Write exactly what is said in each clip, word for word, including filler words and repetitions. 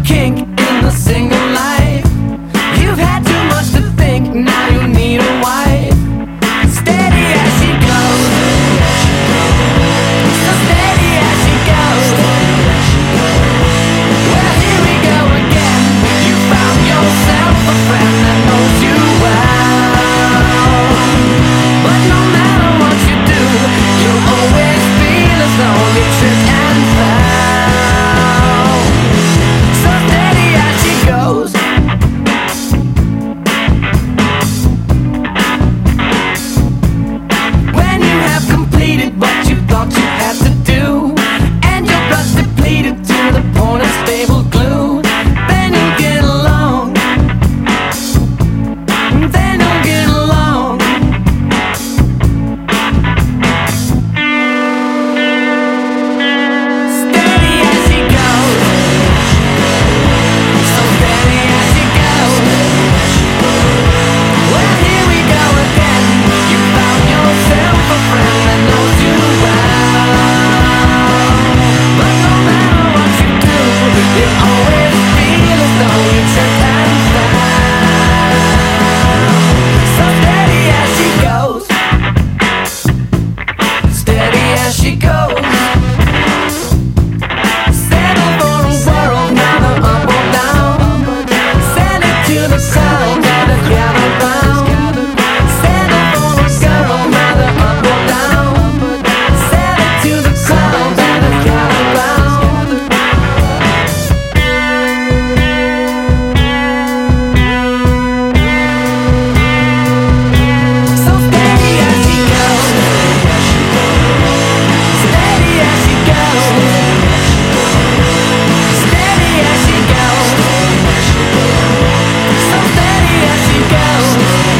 kink in the single life. You've had too much to think, now you need a wife. Steady as she goes, so steady as she goes. Well, here we go again. You found yourself a friend that knows you well. But no matter what you do, you'll always feel as though you tripped and fell. So steady as she goes. When you have completed what you thought you had to do, and your blood's depleted to the point of stable glue, then you'll get along. Then you'll get along. Steady as she goes, so steady as she goes. Well, here we go again. You found yourself a friend that knows you well. But no matter what you do, you always feel as though you tripped and fell. So steady as she goes, steady as she goes. Settle for a world, neither up or down. Send it to the sound of the piano round. Settle for a girl, neither up or down. Send it to the sound of the piano round. So steady as she goes, steady as she goes, steady as she goes, so steady as she goes,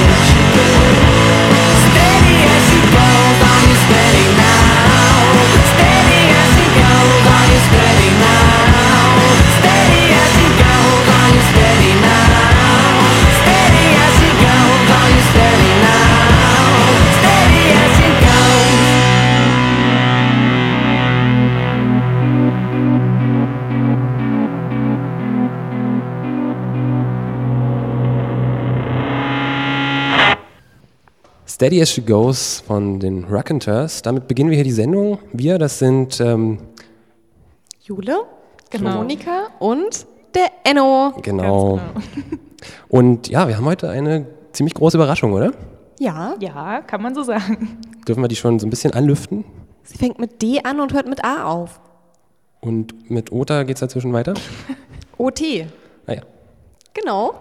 steady as she goes. Are you steady now? Steady as she goes. Are you steady now? Steady as she goes. Are you steady now? Steady as she goes. Are you steady now? Steady as she goes. Steady as she goes von den Raconteurs. Damit beginnen wir hier die Sendung. Wir, das sind ähm, Jule, Genau. Monika und der Enno. genau. Ganz Und ja, wir haben heute eine ziemlich große Überraschung, oder? Ja, Ja, kann man so sagen. Dürfen wir die schon so ein bisschen anlüften? sie fängt mit D an und hört mit A auf. Und mit Ota geht es dazwischen weiter? O T. Naja. Genau.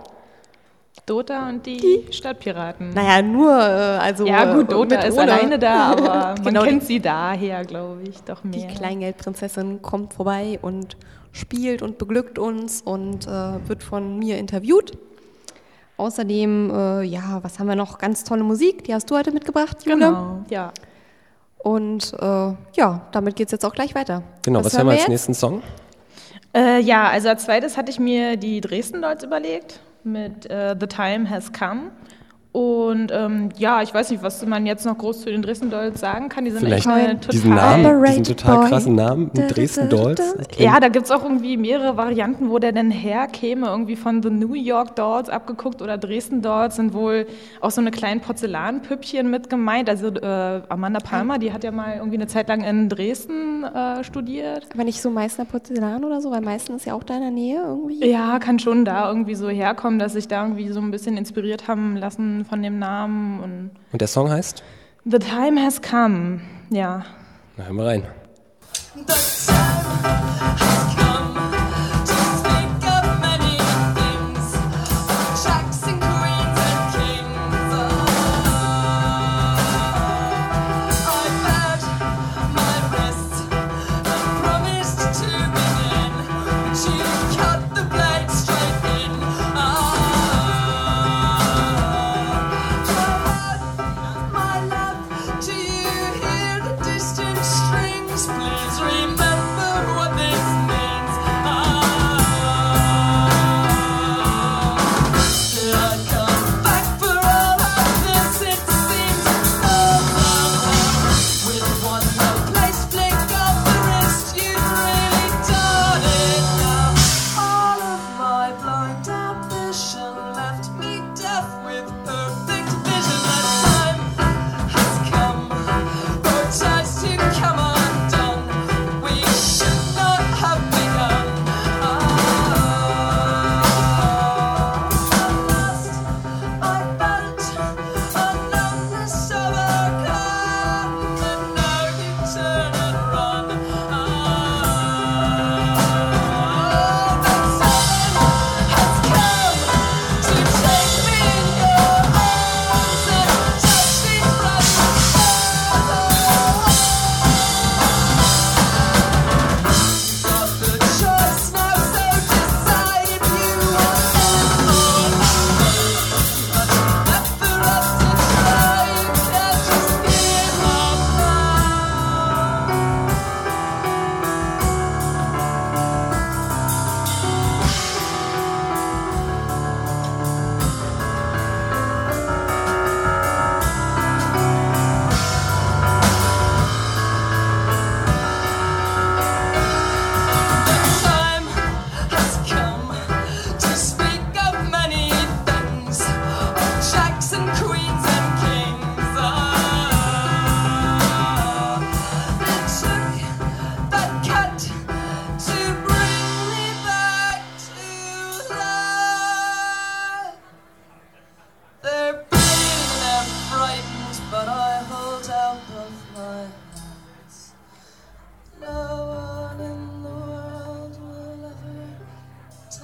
Dota und die, Stadtpiraten. Naja, nur, äh, also Ja gut, äh, Dota mit ist ohne. alleine da, aber man Genau, kennt die- sie daher, glaube ich, doch Die mehr. Kleingeldprinzessin kommt vorbei und spielt und beglückt uns und äh, wird von mir interviewt. Außerdem, äh, ja, was haben wir noch? Ganz tolle Musik, die hast du heute mitgebracht, Jule. Genau, ja. Und äh, ja, damit geht es jetzt auch gleich weiter. Genau, was, haben wir als nächsten Song? Äh, ja, also als zweites hatte ich mir die Dresden Dolls überlegt mit äh, The Time Has Come. Und ähm, ja, ich weiß nicht, was man jetzt noch groß zu den Dresden Dolls sagen kann. Die sind Vielleicht echt eine diesen total... Namen, diesen total Boy. krassen Namen, Da, da, Dresden da, da, Dolls. da. Ja, da gibt es auch irgendwie mehrere Varianten, wo der denn herkäme. Irgendwie von The New York Dolls abgeguckt oder Dresden Dolls sind wohl auch so eine kleinen Porzellanpüppchen mit gemeint. Also äh, Amanda Palmer, die hat ja mal irgendwie eine Zeit lang in Dresden äh, studiert. Aber nicht so Meißner Porzellan oder so, weil Meißen ist ja auch da in der Nähe irgendwie. Ja, kann schon da irgendwie so herkommen, dass sich da irgendwie so ein bisschen inspiriert haben lassen von dem Namen. Und Und der Song heißt? The Time Has Come, ja. Na, hören wir rein. Please remember what this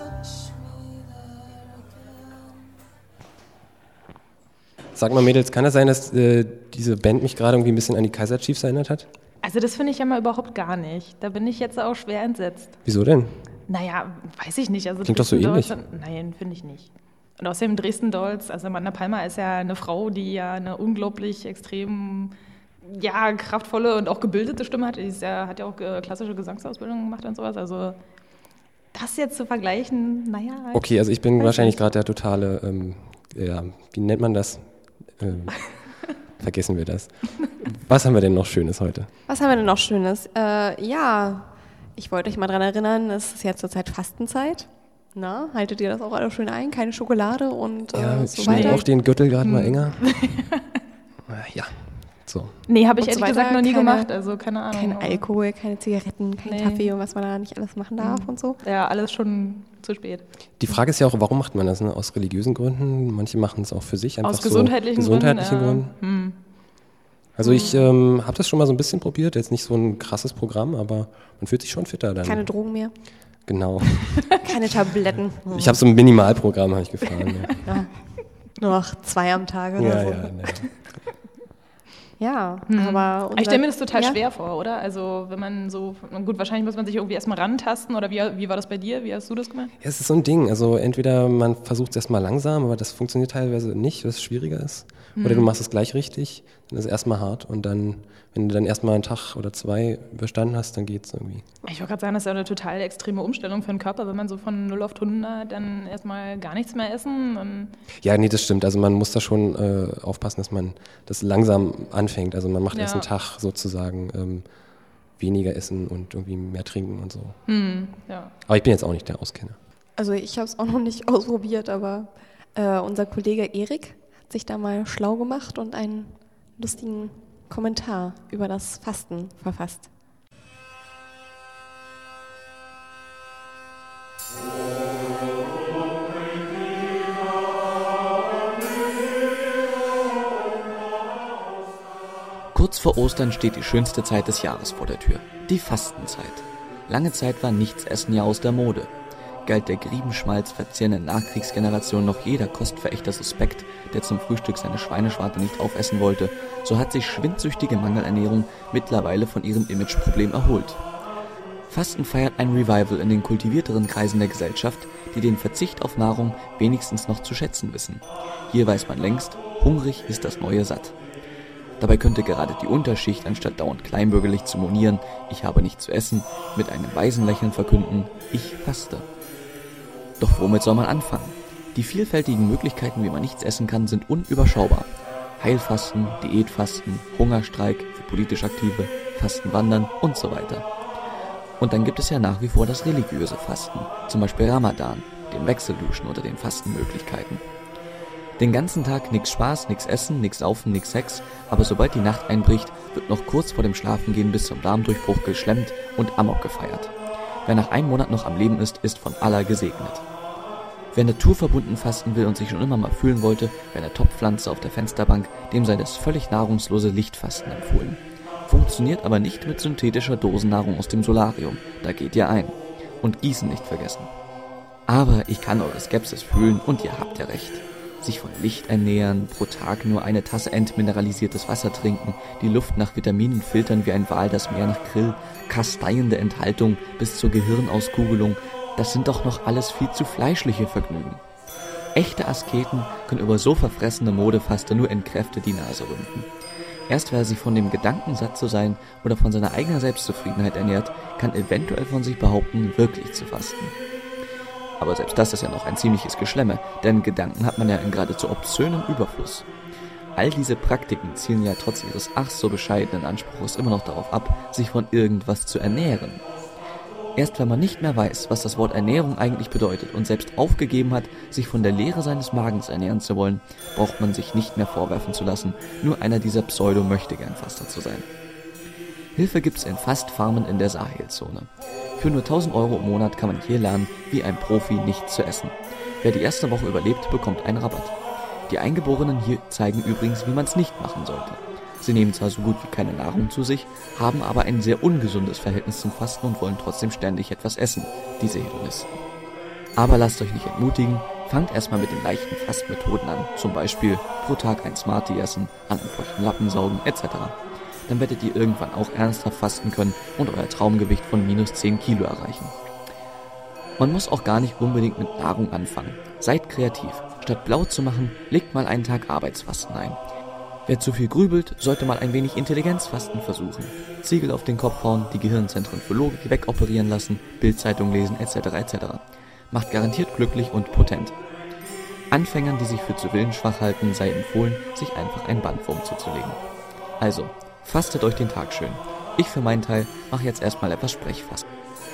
Sag mal, Mädels, kann das sein, dass äh, diese Band mich gerade irgendwie ein bisschen an die Kaiser Chiefs erinnert hat? Also das finde ich ja mal überhaupt gar nicht. Da bin ich jetzt auch schwer entsetzt. Wieso denn? Naja, weiß ich nicht. Also Klingt doch so Dresden ähnlich. Dolls, nein, finde ich nicht. Und außerdem Dresden Dolls, also Amanda Palmer ist ja eine Frau, die ja eine unglaublich extrem ja, kraftvolle und auch gebildete Stimme hat. Die ist ja, hat ja auch äh, klassische Gesangsausbildung gemacht und sowas. Also das jetzt zu vergleichen, naja. Okay, also ich bin weiß wahrscheinlich nicht. gerade der totale, ähm, ja, wie nennt man das? Ähm, vergessen wir das. Was haben wir denn noch Schönes heute? Was haben wir denn noch Schönes? Äh, ja, ich wollte euch mal dran erinnern, es ist ja zurzeit Fastenzeit. Na, haltet ihr das auch alle schön ein? Keine Schokolade und äh, Ja, so schnell weiter? auch den Gürtel gerade mal enger. ja, so. Nee, habe ich Und so ehrlich gesagt weiter, noch nie keine- gemacht, also keine Ahnung. Kein aber- Alkohol, keine Zigaretten, kein Nee. Kaffee und was man da nicht alles machen darf und so. Ja, alles schon zu spät. Die Frage ist ja auch, warum macht man das? Ne? Aus religiösen Gründen, manche machen es auch für sich, einfach Aus so gesundheitlichen, gesundheitlichen Gründen. Gründen. Ja. Hm. Also ich ähm, habe das schon mal so ein bisschen probiert, jetzt nicht so ein krasses Programm, aber man fühlt sich schon fitter dann. Keine Drogen mehr, Genau. keine Tabletten. Ich habe so ein Minimalprogramm, habe ich gefahren. Ja, Ja. Nur noch zwei am Tag oder ja, so. ja, ne. Ja, Hm. aber unser, Ich stelle mir das total ja, schwer vor, oder? Also wenn man so, gut, wahrscheinlich muss man sich irgendwie erstmal rantasten, oder wie, wie war das bei dir? Wie hast du das gemacht? Ja, es ist so ein Ding. Also entweder man versucht es erstmal langsam, aber das funktioniert teilweise nicht, was schwieriger ist. Oder du machst es gleich richtig, dann ist es erstmal hart und dann, wenn du dann erstmal einen Tag oder zwei überstanden hast, dann geht's irgendwie. Ich wollte gerade sagen, das ist ja eine total extreme Umstellung für den Körper, wenn man so von null auf hundert dann erstmal gar nichts mehr essen. Und Ja, nee, das stimmt. Also man muss da schon äh, aufpassen, dass man das langsam anfängt. Also man macht Ja. erst einen Tag sozusagen ähm, weniger essen und irgendwie mehr trinken und so. hm, ja. Aber ich bin jetzt auch nicht der Auskenner. Also ich habe es auch noch nicht ausprobiert, aber äh, unser Kollege Erik hat sich da mal schlau gemacht und einen lustigen Kommentar über das Fasten verfasst. Kurz vor Ostern steht die schönste Zeit des Jahres vor der Tür, die Fastenzeit. Lange Zeit war Nichtsessen ja aus der Mode. Galt der Griebenschmalz verzehrenden Nachkriegsgeneration noch jeder Kostverächter suspekt, der zum Frühstück seine Schweineschwarte nicht aufessen wollte, so hat sich schwindsüchtige Mangelernährung mittlerweile von ihrem Imageproblem erholt. Fasten feiert ein Revival in den kultivierteren Kreisen der Gesellschaft, die den Verzicht auf Nahrung wenigstens noch zu schätzen wissen. Hier weiß man längst, hungrig ist das neue Satt. Dabei könnte gerade die Unterschicht, anstatt dauernd kleinbürgerlich zu monieren, ich habe nichts zu essen, mit einem weisen Lächeln verkünden, ich faste. Doch womit soll man anfangen? Die vielfältigen Möglichkeiten, wie man nichts essen kann, sind unüberschaubar. Heilfasten, Diätfasten, Hungerstreik für politisch Aktive, Fastenwandern und so weiter. Und dann gibt es ja nach wie vor das religiöse Fasten, zum Beispiel Ramadan, den Wechselduschen oder den Fastenmöglichkeiten. Den ganzen Tag nix Spaß, nix Essen, nix Saufen, nix Sex, aber sobald die Nacht einbricht, wird noch kurz vor dem Schlafengehen bis zum Darmdurchbruch geschlemmt und Amok gefeiert. Wer nach einem Monat noch am Leben ist, ist von Allah gesegnet. Wer naturverbunden fasten will und sich schon immer mal fühlen wollte, wie eine Topfpflanze auf der Fensterbank, dem sei das völlig nahrungslose Lichtfasten empfohlen. Funktioniert aber nicht mit synthetischer Dosennahrung aus dem Solarium, da geht ihr ein. Und Gießen nicht vergessen. Aber ich kann eure Skepsis fühlen und ihr habt ja recht. Sich von Licht ernähren, pro Tag nur eine Tasse entmineralisiertes Wasser trinken, die Luft nach Vitaminen filtern wie ein Wal das Meer nach Krill, kasteiende Enthaltung bis zur Gehirnauskugelung, das sind doch noch alles viel zu fleischliche Vergnügen. Echte Asketen können über so verfressene Modefaster nur entkräftet die Nase rümpfen. Erst wer sich von dem Gedanken satt zu sein oder von seiner eigenen Selbstzufriedenheit ernährt, kann eventuell von sich behaupten, wirklich zu fasten. Aber selbst das ist ja noch ein ziemliches Geschlemme, denn Gedanken hat man ja in geradezu obszönem Überfluss. All diese Praktiken zielen ja trotz ihres ach so bescheidenen Anspruchs immer noch darauf ab, sich von irgendwas zu ernähren. Erst wenn man nicht mehr weiß, was das Wort Ernährung eigentlich bedeutet und selbst aufgegeben hat, sich von der Leere seines Magens ernähren zu wollen, braucht man sich nicht mehr vorwerfen zu lassen, nur einer dieser Pseudo-Möchtegern-Faster zu sein. Hilfe gibt's in Fastfarmen in der Sahelzone. Für nur tausend Euro im Monat kann man hier lernen, wie ein Profi nichts zu essen. Wer die erste Woche überlebt, bekommt einen Rabatt. Die Eingeborenen hier zeigen übrigens, wie man es nicht machen sollte. Sie nehmen zwar so gut wie keine Nahrung zu sich, haben aber ein sehr ungesundes Verhältnis zum Fasten und wollen trotzdem ständig etwas essen, diese Hedonisten. Aber lasst euch nicht entmutigen, fangt erstmal mit den leichten Fastmethoden an, zum Beispiel pro Tag ein Smartie essen, an einem feuchten Lappen saugen et cetera. Dann werdet ihr irgendwann auch ernsthaft fasten können und euer Traumgewicht von minus zehn Kilo erreichen. Man muss auch gar nicht unbedingt mit Nahrung anfangen. Seid kreativ. Statt blau zu machen, legt mal einen Tag Arbeitsfasten ein. Wer zu viel grübelt, sollte mal ein wenig Intelligenzfasten versuchen. Ziegel auf den Kopf hauen, die Gehirnzentren für Logik wegoperieren lassen, Bildzeitung lesen et cetera et cetera. Macht garantiert glücklich und potent. Anfängern, die sich für zu willensschwach halten, sei empfohlen, sich einfach ein Bandwurm zuzulegen. Also, fastet euch den Tag schön. Ich für meinen Teil mache jetzt erstmal etwas Sprechfasten.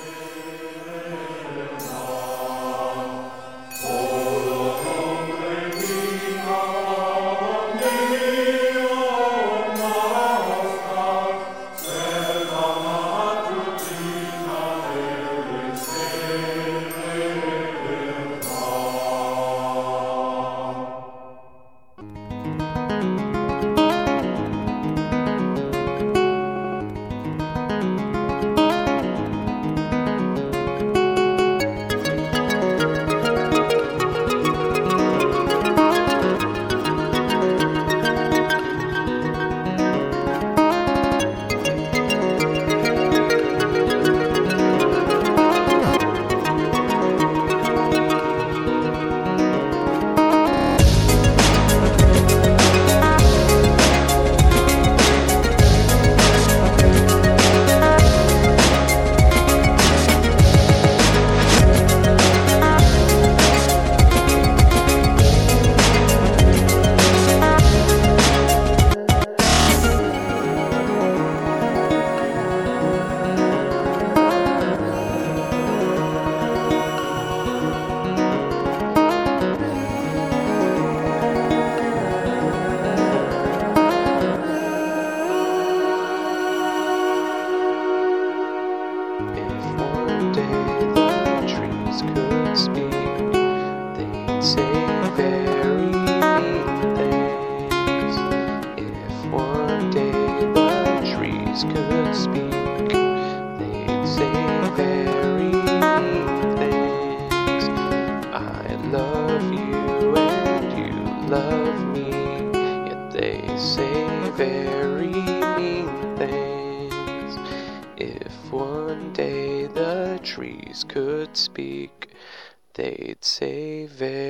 trees could speak, they'd say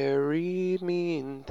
very mean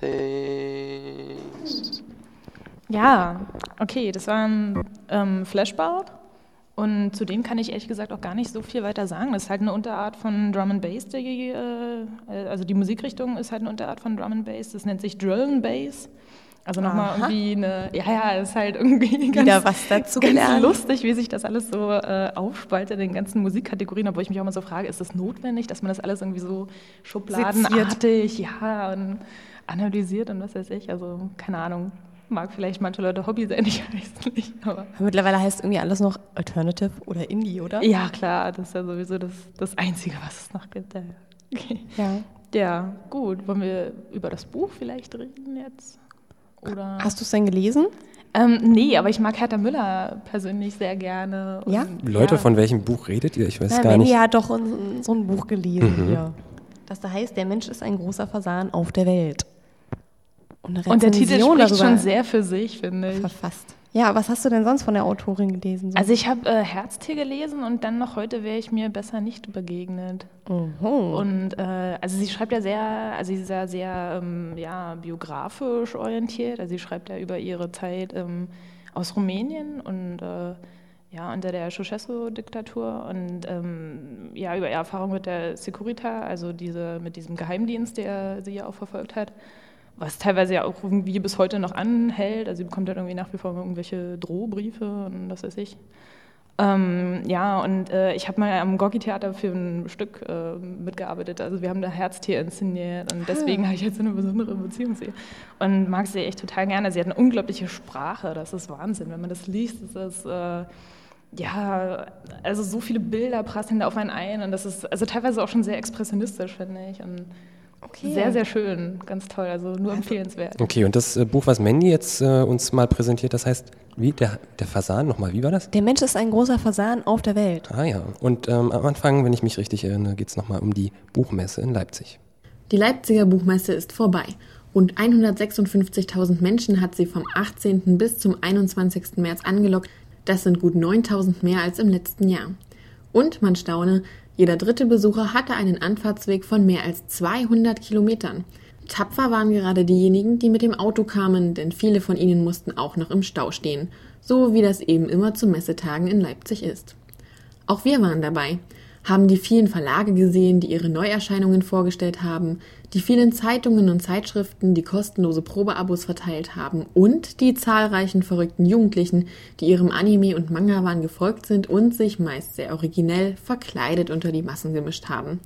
things. Ja, okay, das war ein ähm, Flashbulb und zu dem kann ich ehrlich gesagt auch gar nicht so viel weiter sagen. Das ist halt eine Unterart von Drum and Bass, die, äh, also die Musikrichtung ist halt eine Unterart von Drum and Bass, das nennt sich Drill and Bass. Also nochmal irgendwie eine, ja, ja, ist halt irgendwie ganz, Wieder was dazu ganz gelernt. lustig, wie sich das alles so äh, aufspaltet in den ganzen Musikkategorien, obwohl ich mich auch mal so frage, ist das notwendig, dass man das alles irgendwie so schubladenartig, ja, und analysiert und was weiß ich, also keine Ahnung, mag vielleicht manche Leute Hobby sein, ich weiß nicht, aber... Mittlerweile heißt irgendwie alles noch Alternative oder Indie, oder? Ja, klar, das ist ja sowieso das, das Einzige, was es noch gibt. Ja. Okay. Ja. Ja, gut, wollen wir über das Buch vielleicht reden jetzt? Oder? Hast du es denn gelesen? Ähm, nee, aber ich mag Hertha Müller persönlich sehr gerne. Und, Ja? Leute, ja. von welchem Buch redet ihr? Ich weiß Na, gar Mandy nicht. hat doch un- so ein Buch gelesen Mhm. hier. Das da heißt, der Mensch ist ein großer Fasan auf der Welt. Und, eine Und der Titel Rezension spricht darüber schon sehr für sich, finde ich. verfasst. Ja, was hast du denn sonst von der Autorin gelesen? So? Also ich habe äh, Herztier gelesen und dann noch heute wäre ich mir besser nicht begegnet. Mhm. Und äh, also sie schreibt ja sehr, also sie ist ja sehr ähm, ja, biografisch orientiert. Also sie schreibt ja über ihre Zeit ähm, aus Rumänien und äh, ja, unter der Ceausescu-Diktatur und ähm, ja, über ihre Erfahrung mit der Securitas, also diese, mit diesem Geheimdienst, der sie ja auch verfolgt hat. Was teilweise ja auch irgendwie bis heute noch anhält. Also sie bekommt halt irgendwie nach wie vor irgendwelche Drohbriefe und was weiß ich. Ähm, ja, und äh, ich habe mal am Gorki-Theater für ein Stück äh, mitgearbeitet. Also wir haben da Herztier inszeniert und deswegen habe ich jetzt so eine besondere Beziehung zu ihr. Und mag sie echt total gerne. Sie hat eine unglaubliche Sprache, das ist Wahnsinn. Wenn man das liest, ist das... Äh, ja, also so viele Bilder prasseln da auf einen ein und das ist also teilweise auch schon sehr expressionistisch, finde ich. Und Okay. Sehr, sehr schön, ganz toll, also nur empfehlenswert. Okay, und das äh, Buch, was Mandy jetzt äh, uns mal präsentiert, das heißt, wie, der, der Fasan, nochmal, wie war das? Der Mensch ist ein großer Fasan auf der Welt. Ah ja, und ähm, am Anfang, wenn ich mich richtig erinnere, geht es nochmal um die Buchmesse in Leipzig. Die Leipziger Buchmesse ist vorbei. Rund hundertsechsundfünfzigtausend Menschen hat sie vom achtzehnten bis zum einundzwanzigsten März angelockt. Das sind gut neuntausend mehr als im letzten Jahr. Und, man staune, jeder dritte Besucher hatte einen Anfahrtsweg von mehr als zweihundert Kilometern. Tapfer waren gerade diejenigen, die mit dem Auto kamen, denn viele von ihnen mussten auch noch im Stau stehen, so wie das eben immer zu Messetagen in Leipzig ist. Auch wir waren dabei, haben die vielen Verlage gesehen, die ihre Neuerscheinungen vorgestellt haben, die vielen Zeitungen und Zeitschriften, die kostenlose Probeabos verteilt haben und die zahlreichen verrückten Jugendlichen, die ihrem Anime- und Manga-Wahn gefolgt sind und sich meist sehr originell verkleidet unter die Massen gemischt haben.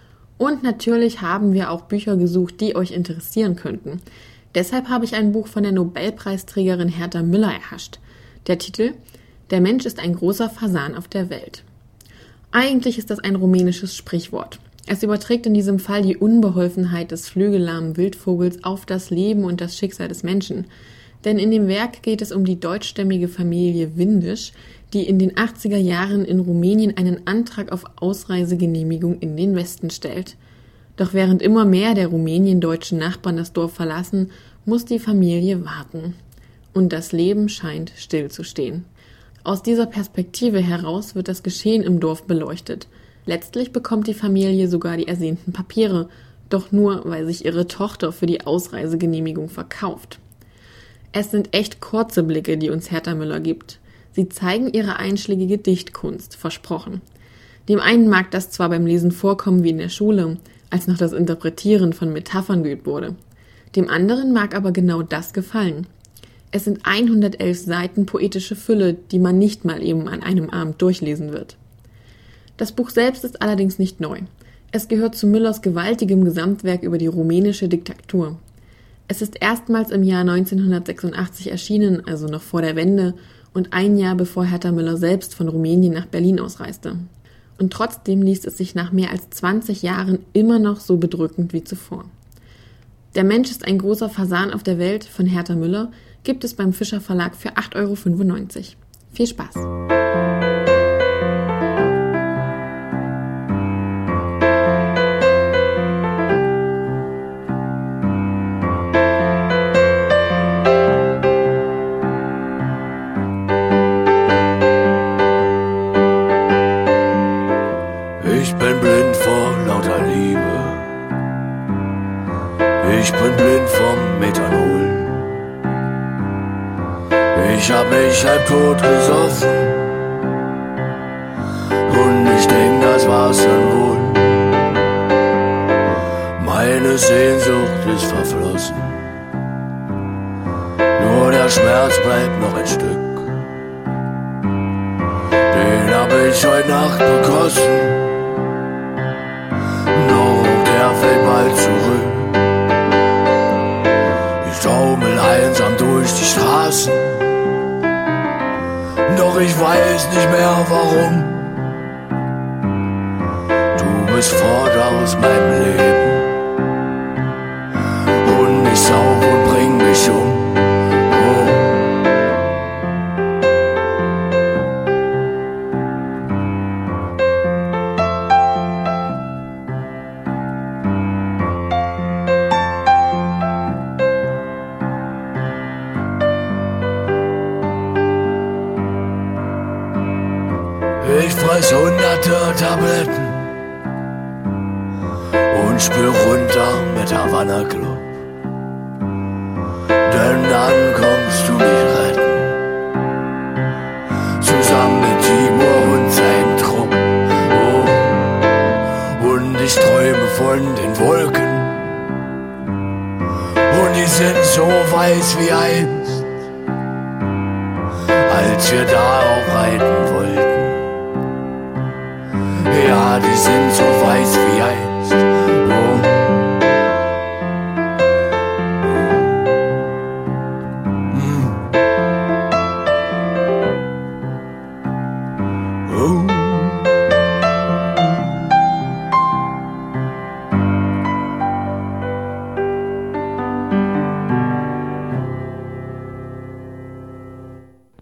Und natürlich haben wir auch Bücher gesucht, die euch interessieren könnten. Deshalb habe ich ein Buch von der Nobelpreisträgerin Herta Müller erhascht. Der Titel: Der Mensch ist ein großer Fasan auf der Welt. Eigentlich ist das ein rumänisches Sprichwort. Es überträgt in diesem Fall die Unbeholfenheit des flügellahmen Wildvogels auf das Leben und das Schicksal des Menschen. Denn in dem Werk geht es um die deutschstämmige Familie Windisch, die in den achtziger Jahren in Rumänien einen Antrag auf Ausreisegenehmigung in den Westen stellt. Doch während immer mehr der rumäniendeutschen Nachbarn das Dorf verlassen, muss die Familie warten. Und das Leben scheint stillzustehen. Aus dieser Perspektive heraus wird das Geschehen im Dorf beleuchtet. Letztlich bekommt die Familie sogar die ersehnten Papiere, doch nur, weil sich ihre Tochter für die Ausreisegenehmigung verkauft. Es sind echt kurze Blicke, die uns Herta Müller gibt. Sie zeigen ihre einschlägige Dichtkunst, versprochen. Dem einen mag das zwar beim Lesen vorkommen wie in der Schule, als noch das Interpretieren von Metaphern geübt wurde. Dem anderen mag aber genau das gefallen. Es sind hundertelf Seiten poetische Fülle, die man nicht mal eben an einem Abend durchlesen wird. Das Buch selbst ist allerdings nicht neu. Es gehört zu Müllers gewaltigem Gesamtwerk über die rumänische Diktatur. Es ist erstmals im Jahr neunzehnhundertsechsundachtzig erschienen, also noch vor der Wende, und ein Jahr bevor Herta Müller selbst von Rumänien nach Berlin ausreiste. Und trotzdem liest es sich nach mehr als zwanzig Jahren immer noch so bedrückend wie zuvor. Der Mensch ist ein großer Fasan auf der Welt von Herta Müller gibt es beim Fischer Verlag für acht Euro fünfundneunzig. Viel Spaß! Ich bin blind vor lauter Liebe. Ich bin blind vom Methanol. Ich hab mich halb tot gesoffen. Und ich denk, das war's dann wohl. Meine Sehnsucht ist verflossen. Nur der Schmerz bleibt noch ein Stück. Den hab ich heute Nacht begossen. Der fällt bald zurück. Ich taumel einsam durch die Straßen, doch ich weiß nicht mehr warum. Du bist fort aus meinem Leben und ich sauf und bring mich um. Oh. Ich fress hunderte Tabletten und spür runter mit Havanna Club. Denn dann kommst du mich retten, zusammen mit Timur und seinem Trupp. Oh, und ich träume von den Wolken und die sind so weiß wie einst, als wir darauf reiten wollten. Ja, die sind so weiß wie einst. Oh. Mm. Oh.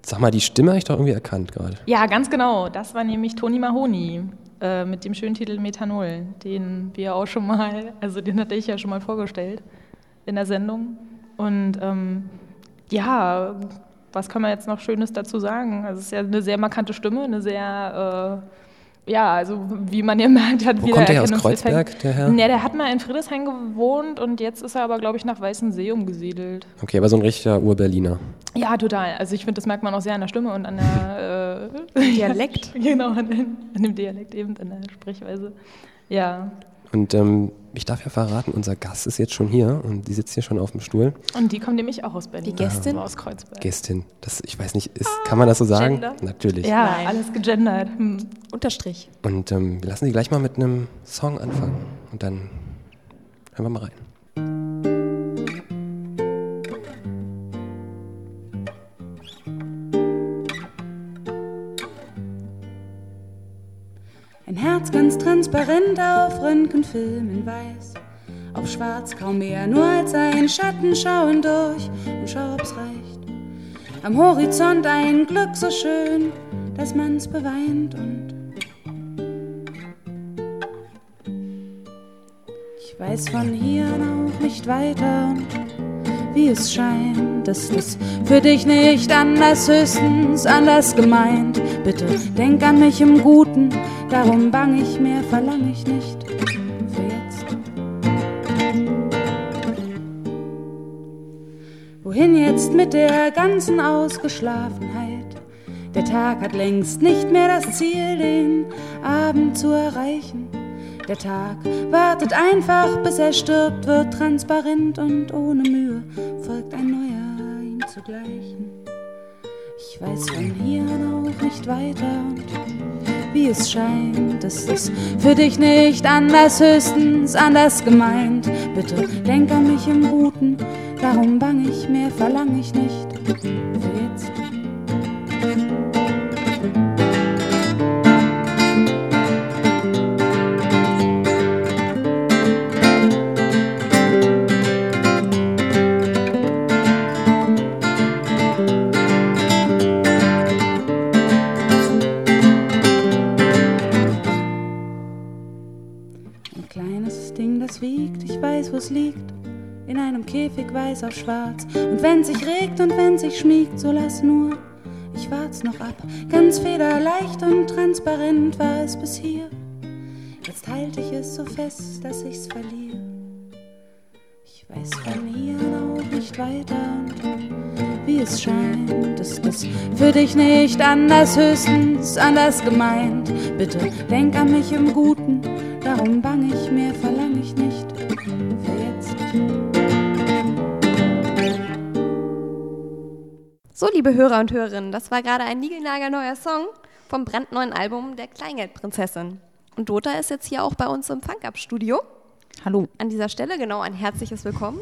Sag mal, die Stimme habe ich doch irgendwie erkannt gerade. Ja, ganz genau. Das war nämlich Toni Mahoni äh, mit dem schönen Titel Methanol, den wir auch schon mal, also den hatte ich ja schon mal vorgestellt in der Sendung. Und ähm, ja, was kann man jetzt noch Schönes dazu sagen? Also es ist ja eine sehr markante Stimme, eine sehr, äh, ja, also wie man ja merkt, hat Wo wieder kommt der aus Erkennungseffekt. Kreuzberg, der Herr? Ne, der hat mal in Friedrichshain gewohnt und jetzt ist er aber, glaube ich, nach Weißensee umgesiedelt. Okay, aber so ein richtiger Ur-Berliner. Ja, total. Also ich finde, das merkt man auch sehr an der Stimme und an der äh, Dialekt. Genau, an, den, an dem Dialekt eben, an der Sprechweise. Ja. Und ähm, ich darf ja verraten, unser Gast ist jetzt schon hier und die sitzt hier schon auf dem Stuhl. Und die kommt nämlich auch aus Berlin. Die Gästin? Also aus Kreuzberg. Gästin. Das, ich weiß nicht, ist, kann man das so sagen? Gender? Natürlich. Ja, Nein. alles gegendert. Hm. Unterstrich. Und ähm, wir lassen sie gleich mal mit einem Song anfangen. Und dann hören wir mal rein. Ein Herz ganz transparent auf Röntgenfilm in weiß, auf schwarz kaum mehr, nur als ein Schatten schauen durch und schau, ob's reicht. Am Horizont ein Glück so schön, dass man's beweint und ich weiß von hier auch nicht weiter und wie es scheint, ist es für dich nicht anders, höchstens anders gemeint. Bitte denk an mich im Guten, darum bang ich mehr, verlang ich nicht für jetzt. Wohin jetzt mit der ganzen Ausgeschlafenheit? Der Tag hat längst nicht mehr das Ziel, den Abend zu erreichen. Der Tag wartet einfach, bis er stirbt, wird transparent und ohne Mühe folgt ein neuer ihm zu gleichen. Ich weiß von hier auch nicht weiter und wie es scheint, ist es für dich nicht anders, höchstens anders gemeint. Bitte denk an mich im Guten, darum bang ich mehr, verlang ich nicht für jetzt. Wo's liegt, in einem Käfig weiß auf schwarz. Und wenn sich regt und wenn sich schmiegt, so lass nur, ich wart's noch ab. Ganz federleicht und transparent war es bis hier. Jetzt halte ich es so fest, dass ich's verliere. Ich weiß von hier auch nicht weiter und wie es scheint, ist es für dich nicht anders, höchstens anders gemeint. Bitte denk an mich im Guten, darum bang ich mehr, verlang ich nicht für jetzt. So, liebe Hörer und Hörerinnen, das war gerade ein niegelnagelneuer Song vom brandneuen Album der Kleingeldprinzessin. Und Dota ist jetzt hier auch bei uns im Funk-Up-Studio. Hallo. An dieser Stelle, genau, ein herzliches Willkommen.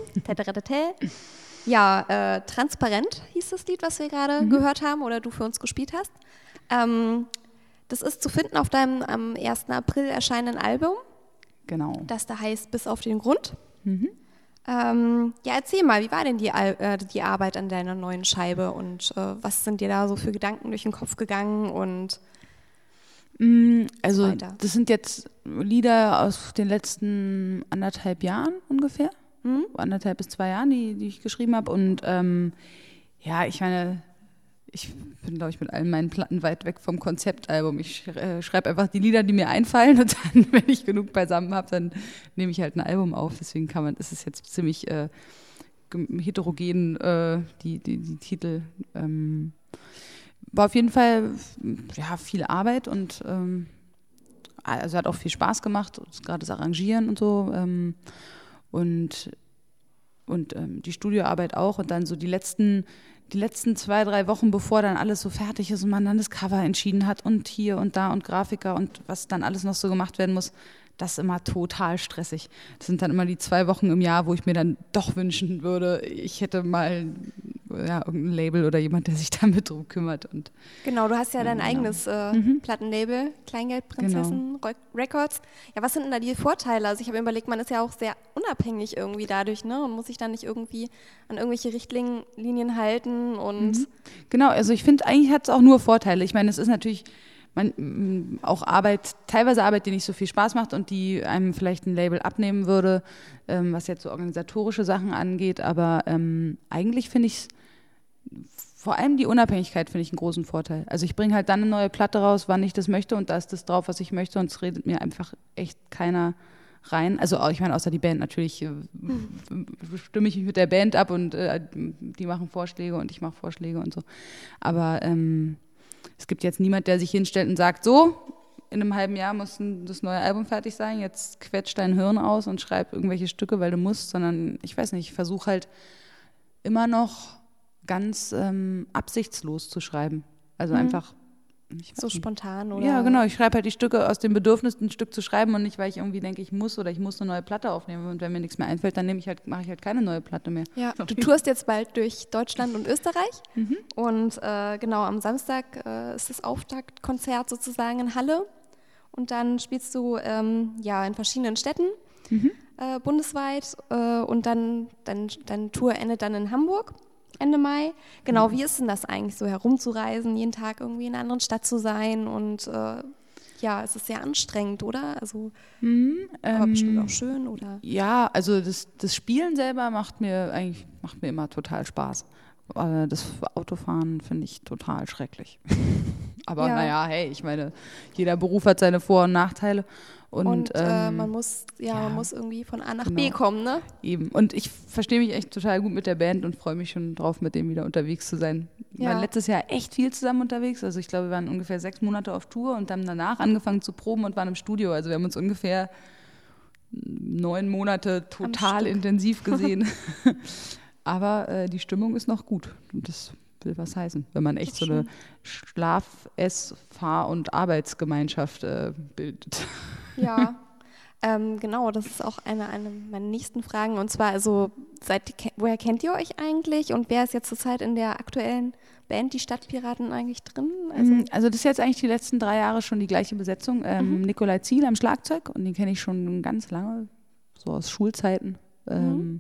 Ja, äh, Transparent hieß das Lied, was wir gerade mhm. gehört haben oder du für uns gespielt hast. Ähm, das ist zu finden auf deinem am ersten April erscheinenden Album. Genau. Das da heißt Bis auf den Grund. Mhm. Ähm, ja, erzähl mal, wie war denn die, äh, die Arbeit an deiner neuen Scheibe und äh, was sind dir da so für Gedanken durch den Kopf gegangen und Also so weiter? Das sind jetzt Lieder aus den letzten anderthalb Jahren ungefähr, Mhm. anderthalb bis zwei Jahren, die, die ich geschrieben habe. Und ähm, ja, ich meine, ich bin, glaube ich, mit allen meinen Platten weit weg vom Konzeptalbum. Ich äh, schreibe einfach die Lieder, die mir einfallen und dann, wenn ich genug beisammen habe, dann nehme ich halt ein Album auf. Deswegen kann man, ist es jetzt ziemlich äh, heterogen, äh, die, die, die Titel. Ähm, war auf jeden Fall ja, viel Arbeit und ähm, also hat auch viel Spaß gemacht, gerade das Arrangieren und so. Ähm, und und ähm, die Studioarbeit auch. Und dann so die letzten Die letzten zwei, drei Wochen, bevor dann alles so fertig ist und man dann das Cover entschieden hat und hier und da und Grafiker und was dann alles noch so gemacht werden muss, das ist immer total stressig. Das sind dann immer die zwei Wochen im Jahr, wo ich mir dann doch wünschen würde, ich hätte mal ja, irgendein Label oder jemand, der sich damit drum kümmert. Und Genau, du hast ja dein Genau. eigenes äh, Mhm. Plattenlabel, Kleingeldprinzessin Re- Records. Ja, was sind denn da die Vorteile? Also ich habe mir überlegt, man ist ja auch sehr unabhängig irgendwie dadurch, ne? Und muss sich dann nicht irgendwie an irgendwelche Richtlinien halten und Mhm. Genau, also ich finde, eigentlich hat es auch nur Vorteile. Ich meine, es ist natürlich man, m, auch Arbeit, teilweise Arbeit, die nicht so viel Spaß macht und die einem vielleicht ein Label abnehmen würde, ähm, was jetzt so organisatorische Sachen angeht. Aber ähm, eigentlich finde ich es, vor allem die Unabhängigkeit finde ich einen großen Vorteil. Also ich bringe halt dann eine neue Platte raus, wann ich das möchte und da ist das drauf, was ich möchte und es redet mir einfach echt keiner rein. Also auch, ich meine, außer die Band natürlich äh, stimme ich mich mit der Band ab und äh, die machen Vorschläge und ich mache Vorschläge und so. Aber ähm, es gibt jetzt niemand, der sich hinstellt und sagt, so, in einem halben Jahr muss ein, das neue Album fertig sein, jetzt quetscht dein Hirn aus und schreib irgendwelche Stücke, weil du musst, sondern ich weiß nicht, ich versuche halt immer noch ganz ähm, absichtslos zu schreiben. Also Mhm. einfach ich weiß so nicht. spontan oder? Ja, genau. Ich schreibe halt die Stücke aus dem Bedürfnis, ein Stück zu schreiben und nicht, weil ich irgendwie denke, ich muss oder ich muss eine neue Platte aufnehmen. Und wenn mir nichts mehr einfällt, dann nehme ich halt, mache ich halt keine neue Platte mehr. Ja, du tourst jetzt bald durch Deutschland und Österreich Mhm. und äh, genau am Samstag äh, ist das Auftaktkonzert sozusagen in Halle und dann spielst du ähm, ja in verschiedenen Städten Mhm. äh, bundesweit äh, und dann dein, deine Tour endet dann in Hamburg Ende Mai. Genau, wie ist denn das eigentlich so herumzureisen, jeden Tag irgendwie in einer anderen Stadt zu sein und äh, ja, es ist sehr anstrengend, oder? Also Mhm. aber Ähm, bestimmt auch schön, oder? Ja, also das, das Spielen selber macht mir eigentlich macht mir immer total Spaß. Äh, Das Autofahren finde ich total schrecklich. Aber Ja. naja, hey, ich meine, jeder Beruf hat seine Vor- und Nachteile. Und, Und, äh, ähm, man muss ja, ja, man muss irgendwie von A nach genau. B kommen, ne? eben. Und ich verstehe mich echt total gut mit der Band und freue mich schon drauf, mit dem wieder unterwegs zu sein. Wir Ja. waren letztes Jahr echt viel zusammen unterwegs. Also ich glaube, wir waren ungefähr sechs Monate auf Tour und haben danach angefangen zu proben und waren im Studio. Also wir haben uns ungefähr neun Monate total Stück. intensiv gesehen. Aber äh, die Stimmung ist noch gut. Und das will was heißen, wenn man echt Das so ist eine Schlaf-, Ess-, Fahr- und Arbeitsgemeinschaft äh, bildet. Ja, ähm, genau, das ist auch eine, eine meiner nächsten Fragen. Und zwar, also, seit, ke- woher kennt ihr euch eigentlich? Und wer ist jetzt zurzeit in der aktuellen Band, die Stadtpiraten, eigentlich drin? Also, Also, also das ist jetzt eigentlich die letzten drei Jahre schon die gleiche Besetzung. Ähm, Nikolai Ziel am Schlagzeug und den kenne ich schon ganz lange, so aus Schulzeiten. Ähm,